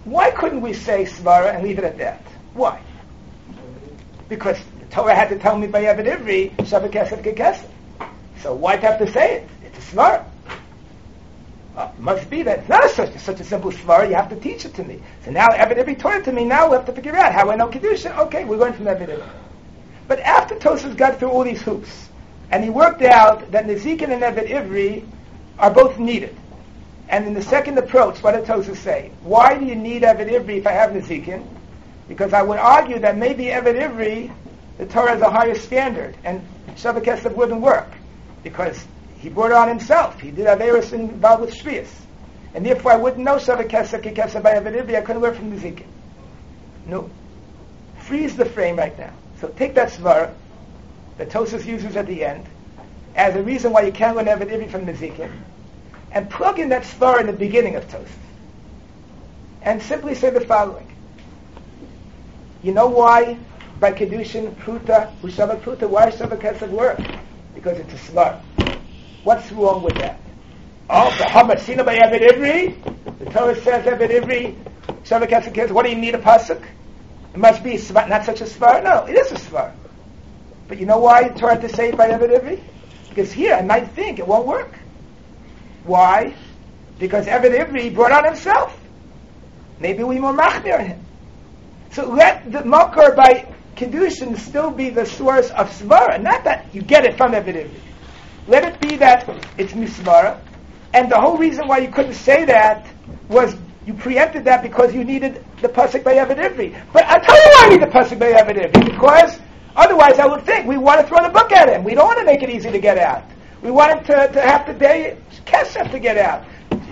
Why couldn't we say svara and leave it at that? Why? Because the Torah had to tell me by Eved Ivri, Shabbat Kesef Kekesef. So why'd have to say it? It's a svara. Must be that it's not such a simple svara. You have to teach it to me. So now Eved Ivri taught it to me. Now we have to figure out how I know Kedusha. Okay, we learned from Eved Ivri. But after Tosfos got through all these hoops, and he worked out that Nezikin and Eved Ivri are both needed. And in the second approach, what did Tosfos say? Why do you need Eved Ivri if I have Nezikin? Because I would argue that maybe Eved Ivri, the Torah has a higher standard, and Shabbat Kesef wouldn't work. Because he brought it on himself. He did Averis involved with Shvius. And therefore I wouldn't know Shabbat Kesef Kekesef by Eved Ivri. I couldn't learn from Nezikin. No. Freeze the frame right now. So take that svara that Tosfos uses at the end as a reason why you can't learn Eved Ivri from Nezikin, and plug in that svara in the beginning of Tosfos. And simply say the following. You know why by Kedushin, Pruta, Ushavat Pruta, why Shabbat Kesef work? Because it's a svara. What's wrong with that? Oh, the Hamatzina by Eved Ivri? The Torah says Eved Ivri, Shabbat Kesef, what do you need a pasuk? It must be not such a svar. No, it is a svar. But you know why the Torah had to say it by Eved Ivri? Because here I might think it won't work. Why? Because Eved Ivri brought on himself. Maybe we more machmir on him. So let the makar by Kedushin still be the source of svara, not that you get it from Eved Ivri. Let it be that it's misvara, and the whole reason why you couldn't say that was you preempted that because you needed the pasuk by Eved Ivri. But I'll tell you why I need the pasuk by Eved Ivri, because otherwise I would think we want to throw the book at him. We don't want to make it easy to get out. We want him to have to pay kesef to get out.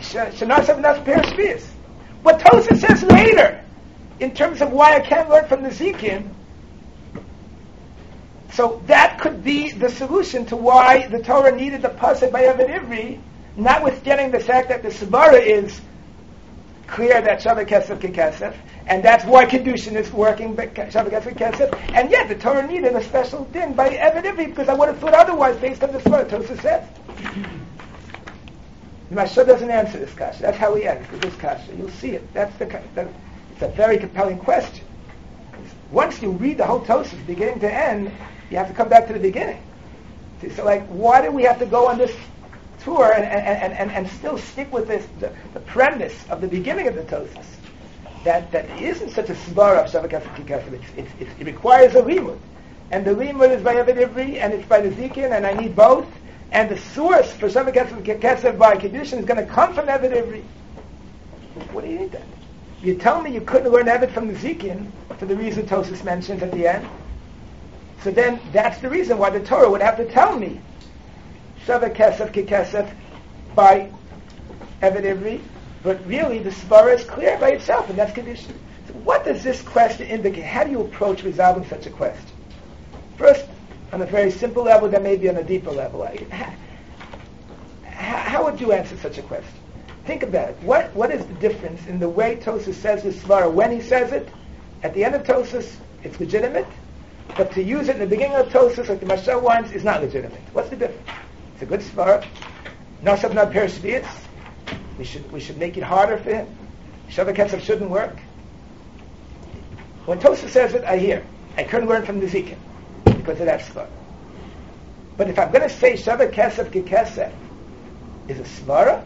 What Tosfos says later, in terms of why I can't learn from the Nezikin, so that could be the solution to why the Torah needed the pasuk by Eved Ivri, notwithstanding the fact that the Sabara is clear that Shabbat Kesef Kekesef, and that's why Kedushin is working by Shabbat Kesef Kekesef, and yet the Torah needed a special din by Eved Ivri, because I would have thought otherwise based on the Sabara. Tosfos says. Masha doesn't answer this kasha. That's how he ends with this kasha. You'll see it. It's a very compelling question. Once you read the whole Tosfos, beginning to end, you have to come back to the beginning. See, so why do we have to go on this tour and still stick with this, the premise of the beginning of the Tosfos, that isn't such a svara of Shabbat Kesef Kekesef. It requires a limud, and the limud is by Eved Ivri, and it's by the Nezikin, and I need both, and the source for Shabbat Kesef Kekesef by Kedushin is going to come from Eved Ivri. What do you need then? You tell me you couldn't learn Eved from the Nezikin for the reason Tosfos mentions at the end. So then that's the reason why the Torah would have to tell me Shabbat Kesef Kekesef by Eved Ivri, but really the svara is clear by itself, and that's Kedushin. So what does this question indicate? How do you approach resolving such a question? First, on a very simple level, then maybe on a deeper level. How would you answer such a question? Think about it. What is the difference in the way Tosfos says the svara? When he says it, at the end of Tosfos, it's legitimate, but to use it in the beginning of Tosfos, like the Mashal wants, is not legitimate. What's the difference? It's a good svara. Nasav not per shvius. We should make it harder for him. Shabbat Kesef shouldn't work. When Tosfos says it, I hear. I couldn't learn from the Nezikin because of that svara. But if I'm going to say Shabbat Kesef Kekesef is a svara,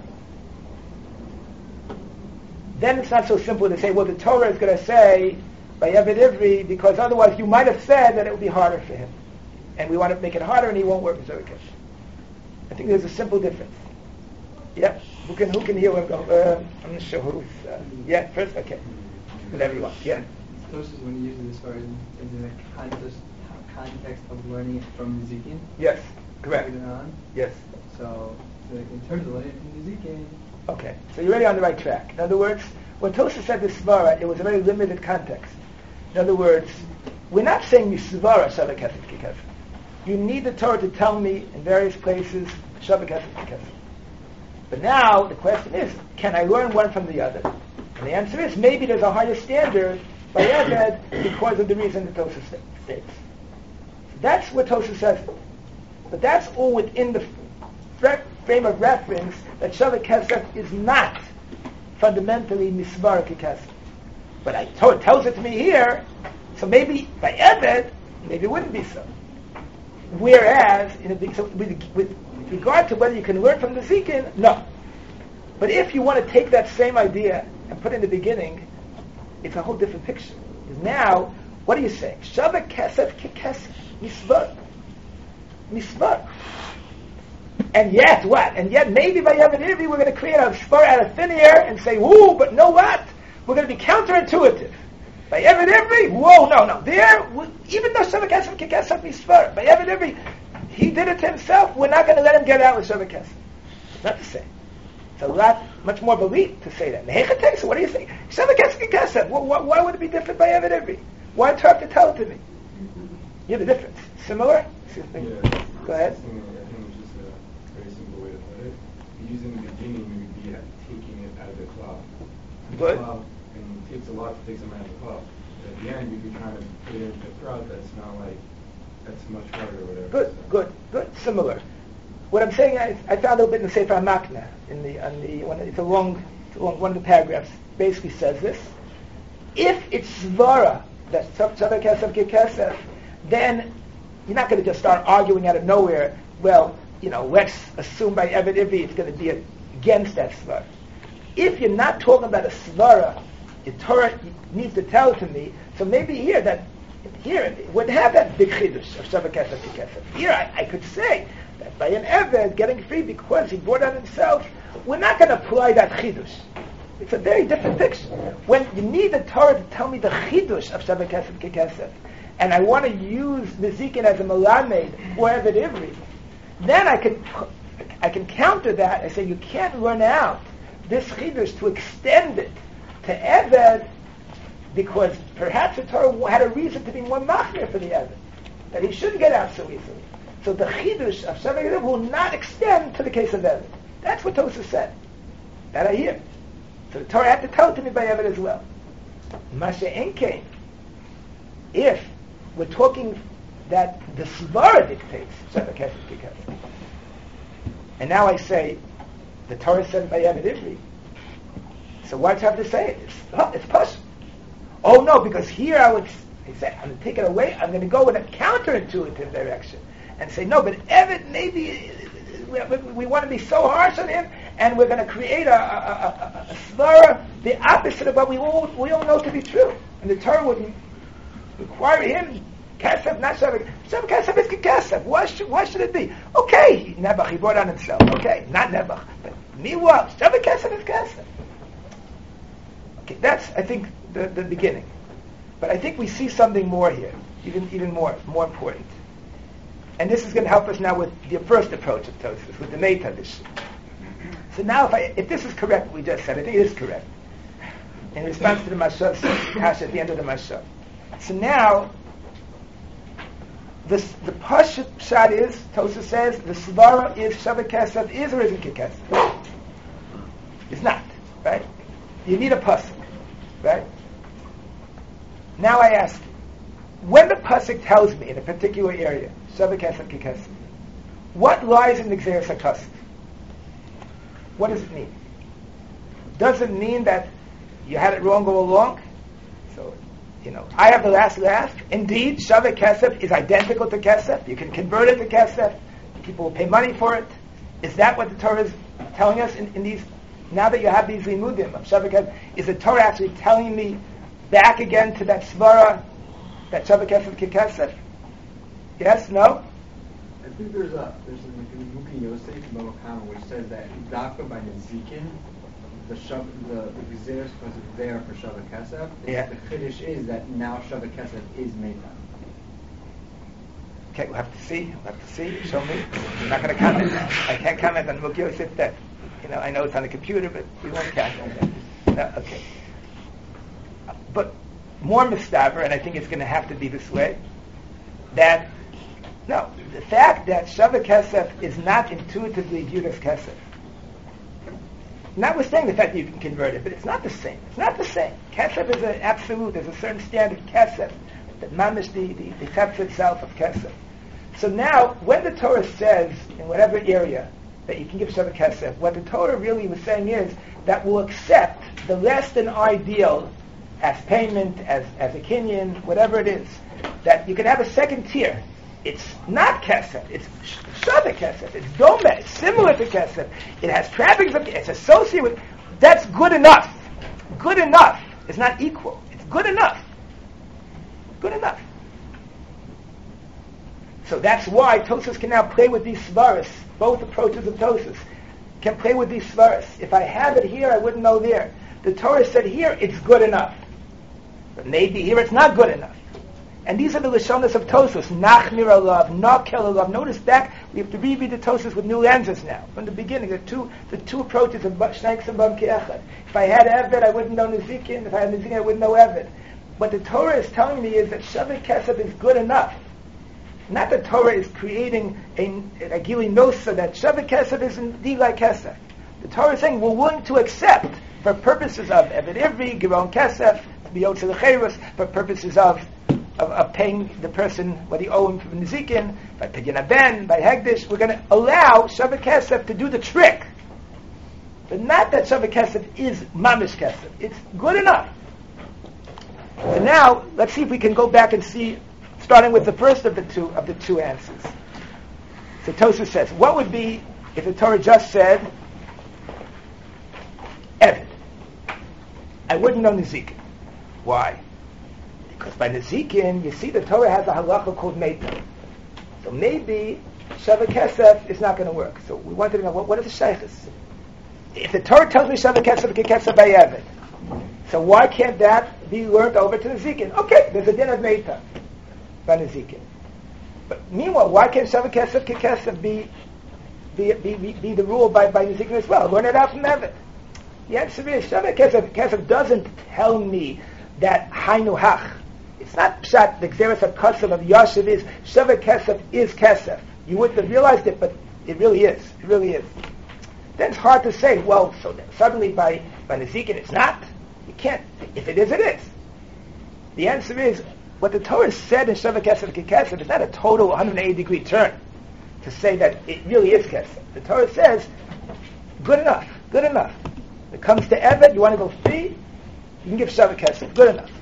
then it's not so simple to say, well, the Torah is going to say by Eved Ivri, because otherwise you might have said that it would be harder for him. And we want to make it harder, and he won't work with Shabbat Kesef. I think there's a simple difference. Yeah? Who can hear him go? I'm not sure who's... yeah, first? Okay. Whatever you want. Yeah? Tosfos, when he uses this far in the context of learning it from Nezikin? Yes, correct. Yes. So, in terms of learning from Nezikin... Okay, so you're already on the right track. In other words, when Tosfos said this svara, it was a very limited context. In other words, we're not saying misvara Shabbat Kesef Kekesef. You need the Torah to tell me in various places Shabbat Kesef Kekesef. But now the question is, can I learn one from the other? And the answer is, maybe there's a higher standard by Eved because of the reason that Tosfos states. That's what Tosfos says. But that's all within the frame of reference that Shabbat Kesef is not fundamentally misvara Kekesef. but Torah tells it to me here, so maybe by Eved, maybe it wouldn't be so. Whereas, so with regard to whether you can learn from the Zikin, no. But if you want to take that same idea and put it in the beginning, it's a whole different picture. Because now, what are you saying? Shava kesef kekesef misvar. Misvar. And yet, what? And yet, maybe by Eved Ivri, we're going to create a spur out of thin air and say, woo, but know what? We're going to be counterintuitive. By Eved Ivri, whoa, no. There, even though Shava kesef kekesef misvar, by Eved Ivri, he did it to himself, we're not going to let him get out with Shava kesef. It's not the same. It's a lot, much more belief to say that. So what do you think? Shava kesef kekesef. Why would it be different by Eved Ivri? Why Torah have to tell it to me? You have a difference. Similar? Yeah. Go ahead. I think it's just a very simple way to put it. Using the beginning, you would be taking it out of the cloud. Good. And it takes a lot to take something out of the cloud. But at the end, you'd be trying to put it into a crowd that's not like, that's much harder or whatever. Good. Similar. What I'm saying, I found a little bit in the Sefer HaMakna, it's a long, one of the paragraphs basically says this. If it's Svara, that's Shava kesef kekesef, then you're not going to just start arguing out of nowhere, well, let's assume by Eved Ivri it's going to be against that Svara. If you're not talking about a Svara, the Torah needs to tell it to me, so maybe here it wouldn't have that big chidush of Shava kesef kekesef. Here I could say that by an Eved getting free because he brought on himself, we're not going to apply that chidush. It's a very different picture. When you need the Torah to tell me the chidush of Shava kesef kekesef, and I want to use Nezikin as a melamed or Eved Ivri, then I can counter that and say you can't learn out this chidush to extend it to Eved because perhaps the Torah had a reason to be more machmir for the Eved, that he shouldn't get out so easily. So the chidush of Shava kesef will not extend to the case of Eved. That's what Tosha said. That I hear. So the Torah had to tell it to me by Eved as well. Masha Enkein, if we're talking that the Svara dictates Shava kesef kekesef, and now I say the Torah said by Eved Ivri, so why do you have to say it? It's possible. Oh no, because here he said, I'm going to take it away, I'm going to go in a counterintuitive direction and say, no, but Eved, maybe we want to be so harsh on him, and we're going to create a svara, the opposite of what we all know to be true. And the Torah would require him, kesef, not Shava. Shava kesef is kesef. Why should it be? Okay, Nebuch, he brought on himself. Okay, not Nebuch. But meanwhile, Shava kesef is kesef. Okay, that's, I think, the beginning. But I think we see something more here, even more important. And this is going to help us now with the first approach of Tosfos, with the Mei tradition. So now, if this is correct, what we just said, I think it is correct. In response to the Mashav Kasha at the end of the Mashav. So now, the Pashat Pshat is, Tosfos says, the Svara is Shava kesef is or isn't kekesef? It's not, right? You need a pasuk, right? Now I ask you, when the pasuk tells me in a particular area, Shava kesef kekesef, what lies in the Gzeres HaKasef? What does it mean? Does it mean that you had it wrong all along? So, I have the last laugh. Indeed, Shava kesef is identical to kesef. You can convert it to kesef. People will pay money for it. Is that what the Torah is telling us in these? Now that you have these limudim of Shava kesef, is the Torah actually telling me back again to that svara, that Shava kesef kekesef? Yes? No? I think there's like in Muki Yosef Melokama which says that Daka by Nezikin, the Gzeres was there for Shava kesef. Yeah. The Chiddush is that now Shava kesef is Meitam. Okay, we'll have to see. Show me. I'm not going to comment now. I can't comment on Muki Yosef that. I know it's on the computer, but we won't count on that. Okay. But more mistaver, and I think it's going to have to be this way, that the fact that Shava kesef is not intuitively viewed as kesef, notwithstanding the fact that you can convert it, but it's not the same. It's not the same. Kesef is an absolute. There's a certain standard kesef that mamish the chefs itself of kesef. So now, when the Torah says in whatever area that you can give Shava kesef, what the Torah really was saying is that we'll accept the less than ideal as payment, as a kinyan, whatever it is, that you can have a second tier. It's not kesef. It's shava kesef. It's dome. It's similar to kesef. It has trappings of. It's associated with. That's good enough. Good enough. It's not equal. It's good enough. Good enough. So that's why Tosfos can now play with these svaras. Both approaches of Tosfos can play with these svaras. If I have it here, I wouldn't know there. The Torah said here, it's good enough. But maybe here it's not good enough. And these are the Lashonas of Tosfos. Nachmir alav, nakel alav. Notice back, we have to reread the Tosfos with new lenses now. From the beginning, the two approaches of Shnei Ksubam Ke'echad. If I had Eved, I wouldn't know Nezikin. If I had Nezikin, I wouldn't know Eved. What the Torah is telling me is that Shavit Kesef is good enough. Not that Torah is creating a Gili Nosa, that Shavit Kesef is indeed like Kesef. The Torah is saying we're willing to accept for purposes of Eved Ivri, Giron Kesef, Biyotze Lecheirus, for purposes of paying the person what he owes him for Nezikin, by Pidyon Ben, by Hegdish. We're going to allow Shavit Kesef to do the trick. But not that Shavit Kesef is Mamish Kesef. It's good enough. So now, let's see if we can go back and see, starting with the first of the two answers. So Tosfos says, what would be if the Torah just said, Eved? I wouldn't know Nezikin. Why? Because by Nezikin, you see the Torah has a halacha called Meita. So maybe Shavit Kesef is not going to work. So we wanted to know, what is the shaykhis? If the Torah tells me Shavit Kesef, Kesef by Eved, so why can't that be learned over to Nezikin? Okay, there's a din of Meita by Nezikin. But meanwhile, why can't Shavit Kesef Kesef be the rule by Nezikin as well? Learn it out from Eved. The answer is Shavit Kesef doesn't tell me that Hainu Hach. It's not Pshat, the Gzeres of Kasav of Yashiv is, Shavit Kesef is Kesef. You wouldn't have realized it, but it really is. It really is. Then it's hard to say, well, so suddenly by Nezikin it's not. You can't. If it is, it is. The answer is, what the Torah said in Shavit Kesef Kesef is not a total 180-degree turn to say that it really is Kesef. The Torah says, good enough, good enough. When it comes to Eved, you want to go free, you can give Shavit Kesef, good enough.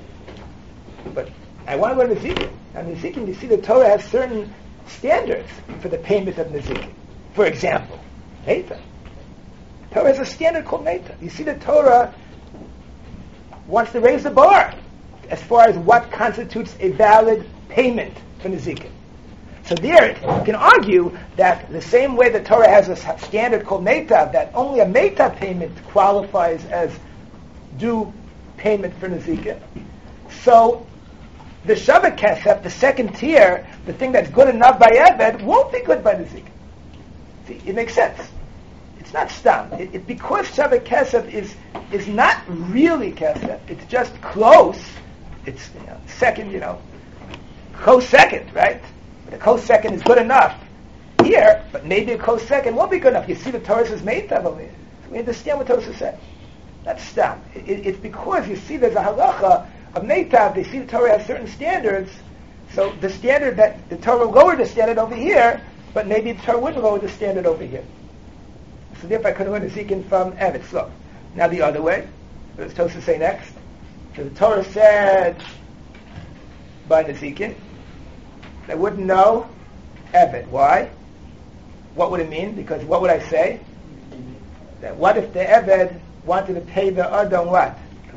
But I want to learn Nezikin. Now Nezikin, you see the Torah has certain standards for the payment of Nezikin. For example, Meita. The Torah has a standard called Meita. You see the Torah wants to raise the bar as far as what constitutes a valid payment for Nezikin. So there, you can argue that the same way the Torah has a standard called Meita, that only a Meita payment qualifies as due payment for Nezikin. So the Shavit Kesef, the second tier, the thing that's good enough by Eved, won't be good by Nezikin. See, it makes sense. It's not stam. Because Shavit Kesef is not really Kesef, it's just close. It's second, close second, right? But a close second is good enough here, but maybe a close second won't be good enough. You see the Torah says Meitav over here. So we understand what Torah says. That's stam. It's because you see there's a halacha of Meitav, they see the Torah has certain standards, so the standard that the Torah lowered the standard over here, but maybe the Torah wouldn't lower the standard over here. So therefore I could learn Nezikin from Eved. So, now the other way, what does Tosfos say next? So the Torah said by Nezikin, I wouldn't know Eved. Why? What would it mean? Because what would I say? That what if the Eved wanted to pay the Adam what?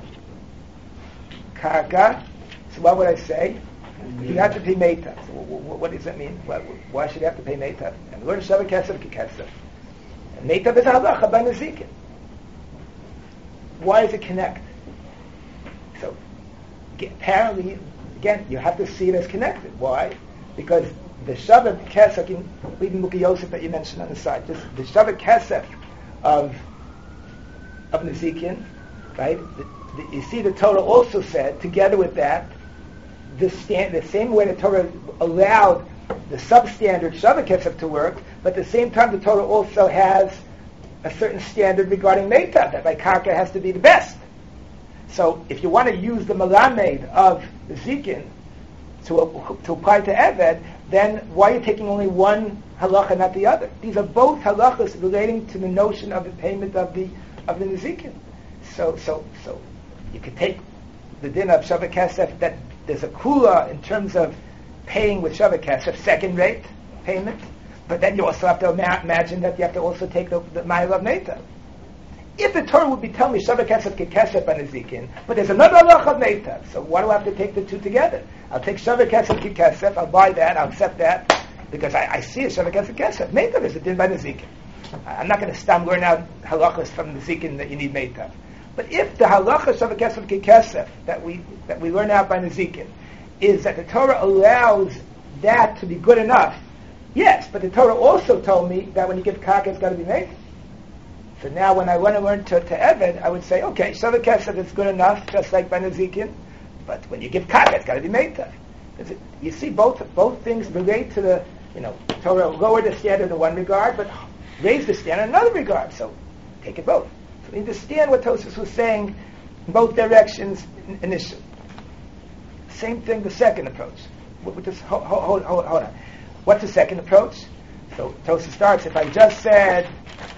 Karka. So what would I say? You have to pay Meita. So what does that mean? Why should you have to pay Meita? And learn Shavit Kesef Kesef. And Meita is halacha by Nezikin. Why does it connect? So apparently, again, you have to see it as connected. Why? Because the Shavit Kesef, even Muki Yosef that you mentioned on the side, just the Shavit Kesef of Nezikin, right? You see the Torah also said, together with that, the same way the Torah allowed the substandard Shavit Kesef to work, but at the same time the Torah also has a certain standard regarding Meitav, that by Karka has to be the best. So if you want to use the Malamed of Nezikin to apply to Eved, then why are you taking only one halacha, not the other? These are both halachas relating to the notion of the payment of the Nezikin. So you could take the din of Shavah Kesef, that there's a kula in terms of paying with Shavah Kesef, second rate payment, but then you also have to imagine that you have to also take the Ma'il of Meitav. If the Torah would be telling me Shavah Kesef Kekesef on Nezikin, but there's another halach of Meitav, so why do I have to take the two together? I'll take Shavah Kesef Kekesef, I'll buy that, I'll accept that, because I see a Shavah Kesef Kesef. Meitav is a din by Nezikin. I'm not going to stam learn out halachas from Nezikin that you need Meitav. But if the halacha Shavah Kesef Kekesef that we learn out by Nezikin is that the Torah allows that to be good enough, yes, but the Torah also told me that when you give karka, it's got to be made. So now when I want to learn to Eved, I would say, okay, Shavah Kesef is good enough, just like by Nezikin, but when you give karka, it's got to be made. You see, both things relate to the, Torah lowered the standard in one regard, but raised the standard in another regard. So take it both. So we understand what Tosfos was saying in both directions initially. Same thing, the second approach. Hold on. What's the second approach? So Tosfos starts, if I just said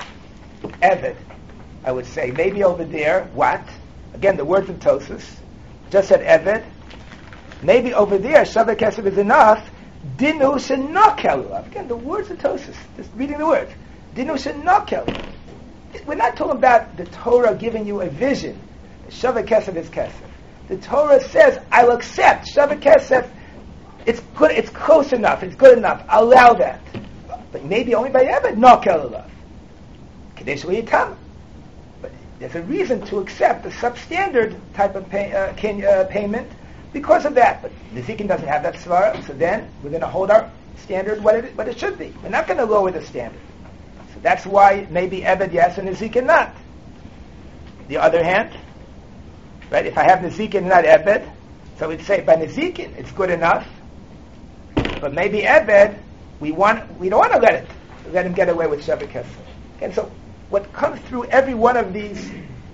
Eved, I would say maybe over there, what? Again, the words of Tosfos. Just said Eved. Maybe over there, Shavah Kesef is enough. Dinu shenakel. Again, the words of Tosfos. Just reading the words. Dinu shenakel. We're not talking about the Torah giving you a vision. Shavah Kesef is Kesef. The Torah says, I'll accept Shavah Kesef. It's good. It's close enough. It's good enough. I'll allow that. But maybe only by Eved, nakel alav. Kadesh Yitam. But there's a reason to accept the substandard type of payment because of that. But Nezikin doesn't have that svara, so then we're going to hold our standard what it should be. We're not going to lower the standard. So that's why maybe Eved yes and Nezikin not. The other hand, right? If I have Nezikin and not Eved, so we'd say by Nezikin it's good enough, but maybe Eved we don't want to let him get away with Shavah Kesef. And so what comes through every one of these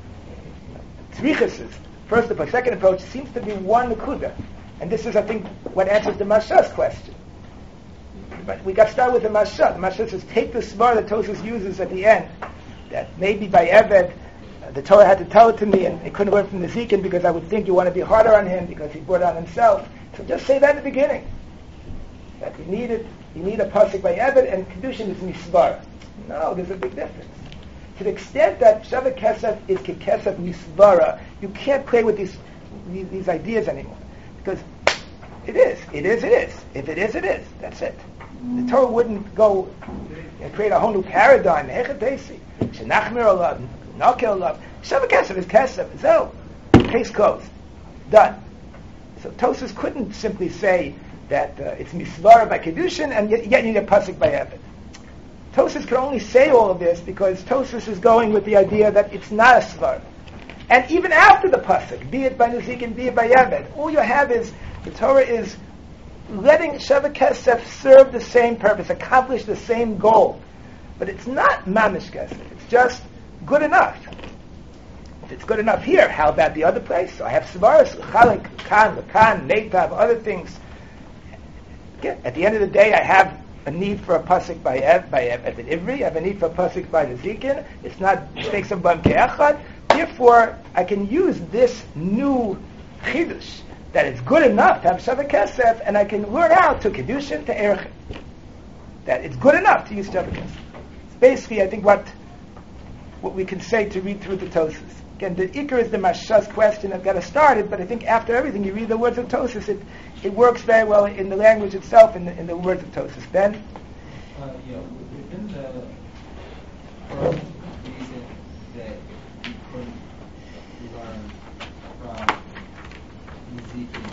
tzrichases, first approach, second approach, seems to be one nekuda. And this is, I think, what answers the Masha's question. But we got started with the Masha. The Masha says, take the svar that Tosfos uses at the end, that maybe by Eved, the Torah had to tell it to me, and it couldn't learn from Nezikin because I would think you want to be harder on him because he brought it on himself. So just say that at the beginning. That you need a pasuk by Eved, and Kedushin is misvar. No, there's a big difference. To the extent that Shavah Kesef is Kekesef Misvara, you can't play with these ideas anymore. Because it is. If it is. That's it. The Torah wouldn't go and create a whole new paradigm. Hechatesi. Shenachmir alav, nakel alav. Shavah Kesef is Kesef. So, case closed. Done. So Tosfos couldn't simply say that it's Misvara by Kedushin and yet you need a pasuk by Eved. Tosfos can only say all of this because Tosfos is going with the idea that it's not a svar. And even after the pasuk, be it by Nezikin, be it by Eved, all you have is the Torah is letting Shavah Kesef serve the same purpose, accomplish the same goal. But it's not mamish kesef. It's just good enough. If it's good enough here, how about the other place? So I have svaras, chalik, lakan, neitav, other things. Again, at the end of the day, I have a need for a pasuk by Eved Ivri. I have a need for a pasuk by Nezikin. It's not mistakes of Bam Ke'echad. Therefore, I can use this new chidush that it's good enough to have Shavah Kesef, and I can learn out to Kedushin to Erech. That it's good enough to use Shavah Kesef. It's basically, I think, what we can say to read through the Tosfos. Again, the Iker is the Masha's question that got us started, but I think after everything, you read the words of Tosfos, it works very well in the language itself, in the words of Tosfos. Ben? Within the first reason that you couldn't learn from Ezekiel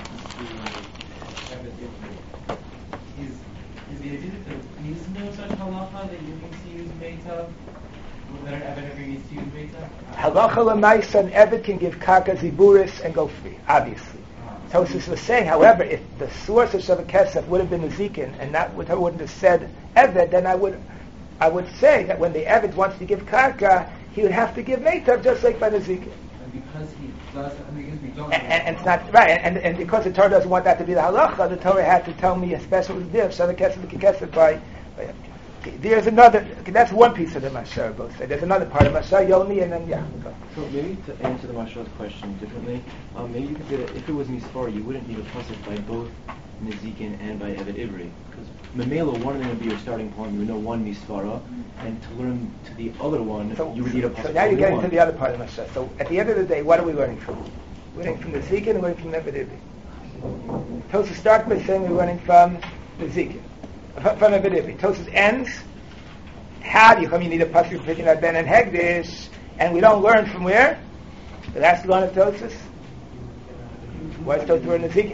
to Eved Ivri, is the idea that there is no such halacha that you need to use Meitav, that an Eved Ivri needs to use Meitav? Halacha l'maisa, an Eved can give karka ziburis and go free, obviously. Tosfos was saying, however, if the source of Shavah Kesef would have been Nezikin and that wouldn't have said Eved, then I would say that when the Eved wants to give karka, he would have to give Meitav just like by Nezikin. And because he does, because we don't. And it's not right, and because the Torah doesn't want that to be the halacha, the Torah had to tell me a special idea of Shavah Kesef by Eved. There's another. Okay, that's one piece of the Mashar. Both say there's another part of Mashar Yoni, and then go. So maybe to answer the Mashar's question differently, maybe you could say that if it was Misfar, you wouldn't need a pasuk by both Nezikin and by Eved Ivri, because Memela, one of them would be your starting point. You would know one Misfara, and to learn to the other one, you would need a pasuk. So now you're getting to the other part of Mashar. So at the end of the day, what are we learning from? We're learning from Nezikin and learning from Eved Ivri. Tosfos starts by saying we're learning from Nezikin. From Eved Ivri. Tosfos ends, how do you come? You need a pasuk for picking out Ben and Hegdish, and we don't learn from where? The last line of Tosfos. Why is Tosfos learn Nezikin?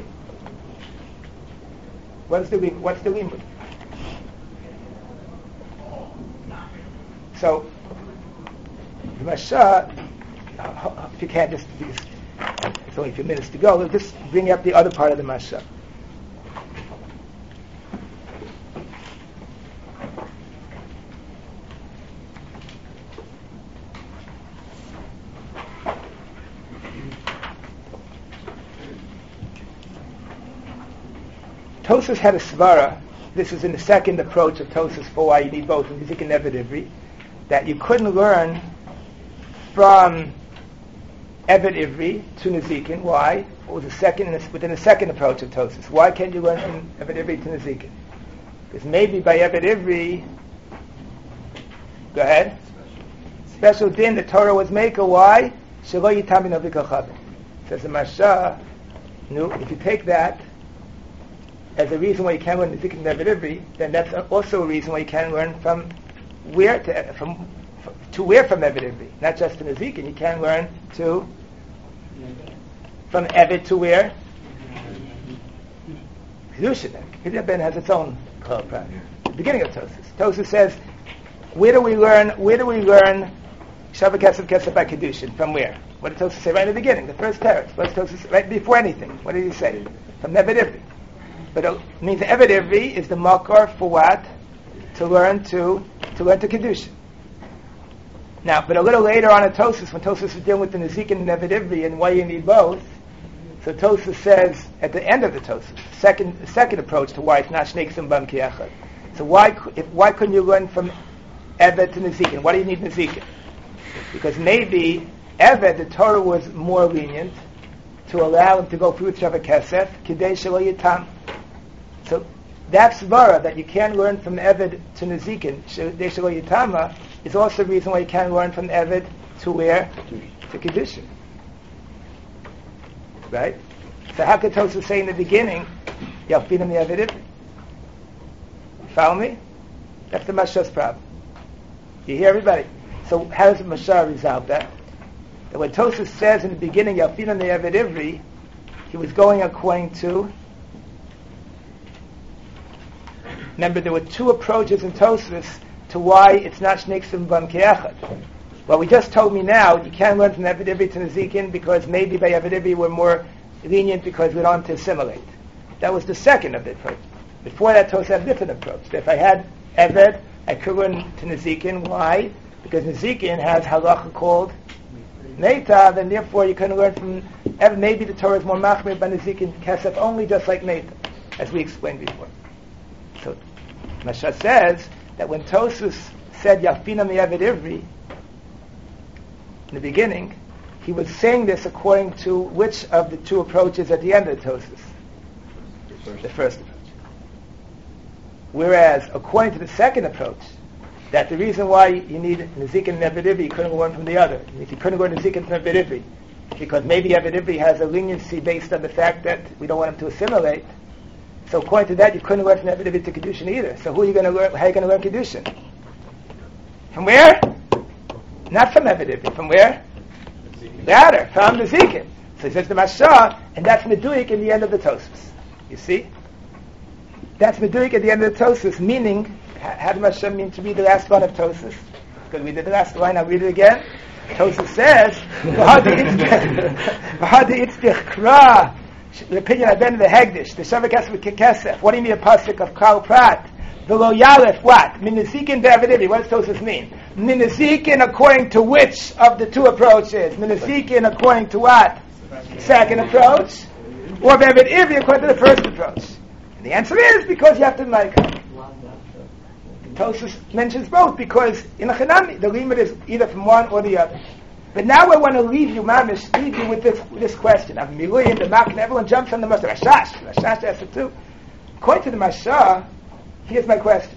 What's the limud? So the Mashar, if you can't just, it's only a few minutes to go, we'll just bring up the other part of the Mashar. Tosfos had a svara. This is in the second approach of Tosfos for why you need both in Nezikin and Eved Ivri, that you couldn't learn from Eved Ivri to Nezikin. Why? What was the second within the second approach of Tosfos? Why can't you learn from Eved Ivri to Nezikin? Because maybe by Eved Ivri, go ahead. Special din the Torah was maker. Why? Shelo yitamin avika chavim. Says the Mashar. No, if you take that as a reason why you can't learn Nezikin and Eved Ivri, then that's also a reason why you can't learn from where from Eved Ivri, not just to Nezikin. You can learn from Eved to where? Kedushin. Kedushin Ben has its own klal prat. The beginning of Tosfos. Tosfos says, where do we learn Shavah Kesef by Kedushin? From where? What did Tosfos say right in the beginning? The first teretz. What did Tosfos say right before anything? What did he say? From Eved Ivri. But it means Eved Ivri is the makar for what? To learn to Kedushin. Now, but a little later on in Tosfos, when Tosfos is dealing with the Nezikin and Eved Ivri and why you need both, so Tosfos says at the end of the Tosfos, second approach to why it's not Shnei Ksum Bam Kiachad. So why couldn't you learn from Eved to Nezikin? Why do you need Nezikin? Because maybe Eved, the Torah was more lenient to allow him to go through Shavah Kesef, Kidei Shelo Yitam. So that svara that you can't learn from Eved to Nezikin, Kidei Shelo Yitama, is also the reason why you can't learn from Eved to where? To Kedushin. Right? So how could Tosfos say in the beginning, Yalfinim the Eved Ivri? You follow me? That's the Mashar's problem. You hear everybody? So how does the Mashar resolve that? That when Tosfos says in the beginning, Yalfinim the Eved Ivri, he was going according to. Remember, there were two approaches in Tosfos to why it's not Shnei Ksum Bam Kiachad. Well, we just told me now you can't learn from Eved Ivri to Nezikin because maybe by Eved Ivri we're more lenient because we don't have to assimilate. That was the second of the approach. Before that, Tosfos had a different approach. If I had Eved, I could learn to Nezikin. Why? Because Nezikin has halacha called Neitav, and therefore you couldn't learn from Eved. Maybe the Torah is more machmir by Nezikin Kesef only, just like Neitav, as we explained before. So Mashar says that when Tosfos said Yalfinam the Eved Ivri in the beginning, he was saying this according to which of the two approaches at the end of the Tosfos? The first approach. Whereas according to the second approach, that the reason why you need Nezikin and Eved Ivri, you couldn't learn from the other. If you couldn't learn Nezikin from Eved Ivri, because maybe Eved Ivri has a leniency based on the fact that we don't want him to assimilate. So according to that, you couldn't learn from Eved Ivri to Kedushin either. So who are you going to learn? How are you going to learn Kedushin? From where? Not from Eved Ivri. From where? Louder. From Nezikin. So he says the Mashar, and that's Meduik in the end of the Tosfos. You see? That's Meduik at the end of the Tosfos, meaning, how does Mashar mean to read the last line of Tosfos? Because we did the last line, I'll read it again. Tosfos says, V'hadi itztich kra, the opinion of Ben the Hegdish, the Shavah Kesef Kesef. What do you mean a pasuk of Kal Prat? The Lo Yalef, what? Minazikin Eved Ivri. What does Tosfos mean? Minazikin according to which of the two approaches? Minazikin according to what? Second approach? Or Eved Ivri according to the first approach? And the answer is because you have to make Tosfos mentions both because in a Chanami the limit is either from one or the other. But now I want to leave you, Mamish, with this question. Of Milui and the Mak, everyone jumps on the Mashah. Rashash asked it too. According to the Mashah, here's my question.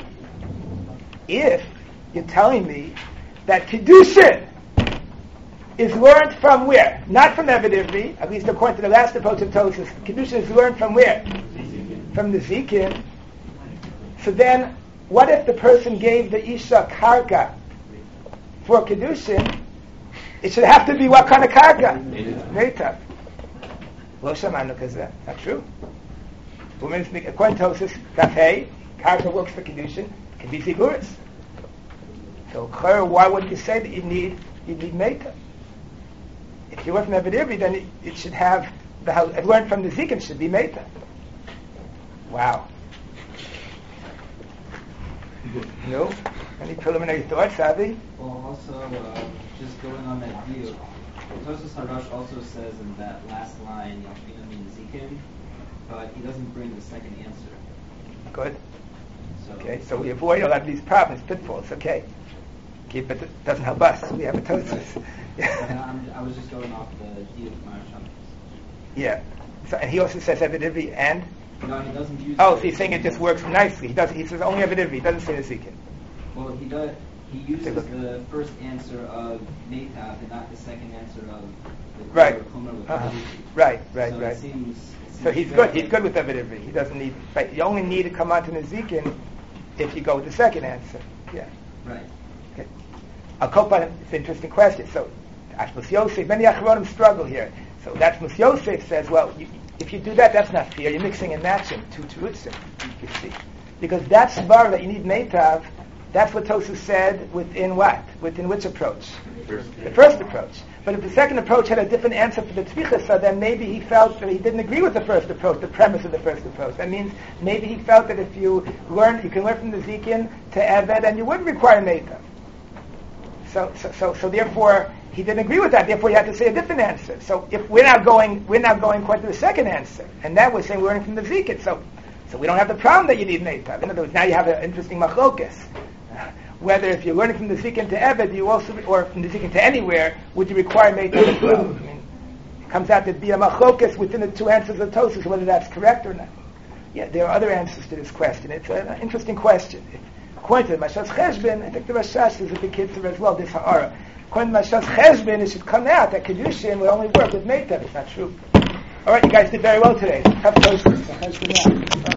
If you're telling me that Kiddushin is learned from where? Not from Eved Ivri, at least according to the last approach of Tosfos. Kiddushin is learned from where? From the Zikin. So then, what if the person gave the Isha Karka for Kiddushin? It should have to be what kind of Karka? Meitav. Lo Shamanu Kazeh. Not true. According to Tosfos, Kafei, Karka works for Kiddushin, can be Ziguris. So, why would you say that you need Meitav? If you work from Eved Ivri, then it should have learned from the Zikin should be Meitav. Wow. No? Any preliminary thoughts, Avi? Well, also, just going on that view, Tosfos Harash also says in that last line, Yachina means Zikin, but he doesn't bring the second answer. Good. Okay, so we avoid a lot of these problems, pitfalls, okay. But it doesn't help us. We have a Tosfos. I was just going off the view of Marasham. Yeah. So, and he also says Eved Ivri and? No, he doesn't use. Oh, so he's saying it just works nicely. He says only Eved Ivri. He doesn't say the Zikin. Well, he does. He uses the first answer of Meitav and not the second answer of the right. Chomer. Right. So it seems so he's good. He's good with Eved Ivri. He doesn't need. Right. You only need to come on to the Zikin if you go with the second answer. Yeah. Right. Okay. Al-Kopan, it's an interesting question. So, Ashmus Yosef, many Achronim struggle here. So Ashmus Yosef says, well, if you do that, that's not fair. You're mixing and matching two terutzim, you see. Because that svar that you need Meitav, that's what Tosfos said within what? Within which approach? The first approach. But if the second approach had a different answer for the Tzvichasa, then maybe he felt that he didn't agree with the first approach, the premise of the first approach. That means maybe he felt that if you can learn from the Zikin to Eved, and you wouldn't require Meitav. So therefore, he didn't agree with that. Therefore, he had to say a different answer. So if we're not going quite to the second answer, and that we're saying we're learning from the Zikin. So we don't have the problem that you need Meitav. In other words, now you have an interesting machlokas. Whether if you're learning from the Zikin to Eved, you also, or from the Zikin to anywhere, would you require Meitav as well? I mean, it comes out to be a machlokas within the two answers of Tosfos, whether that's correct or not. Yeah, there are other answers to this question. It's an interesting question. According to the Mashas Cheshbon, I think the Rashash is a big kitzur as well, this Ha'ara. According to Mashas Cheshbon, it should come out that Kiddushin will only work with Meitav. It's not true. All right, you guys did very well today. Have Tosfos.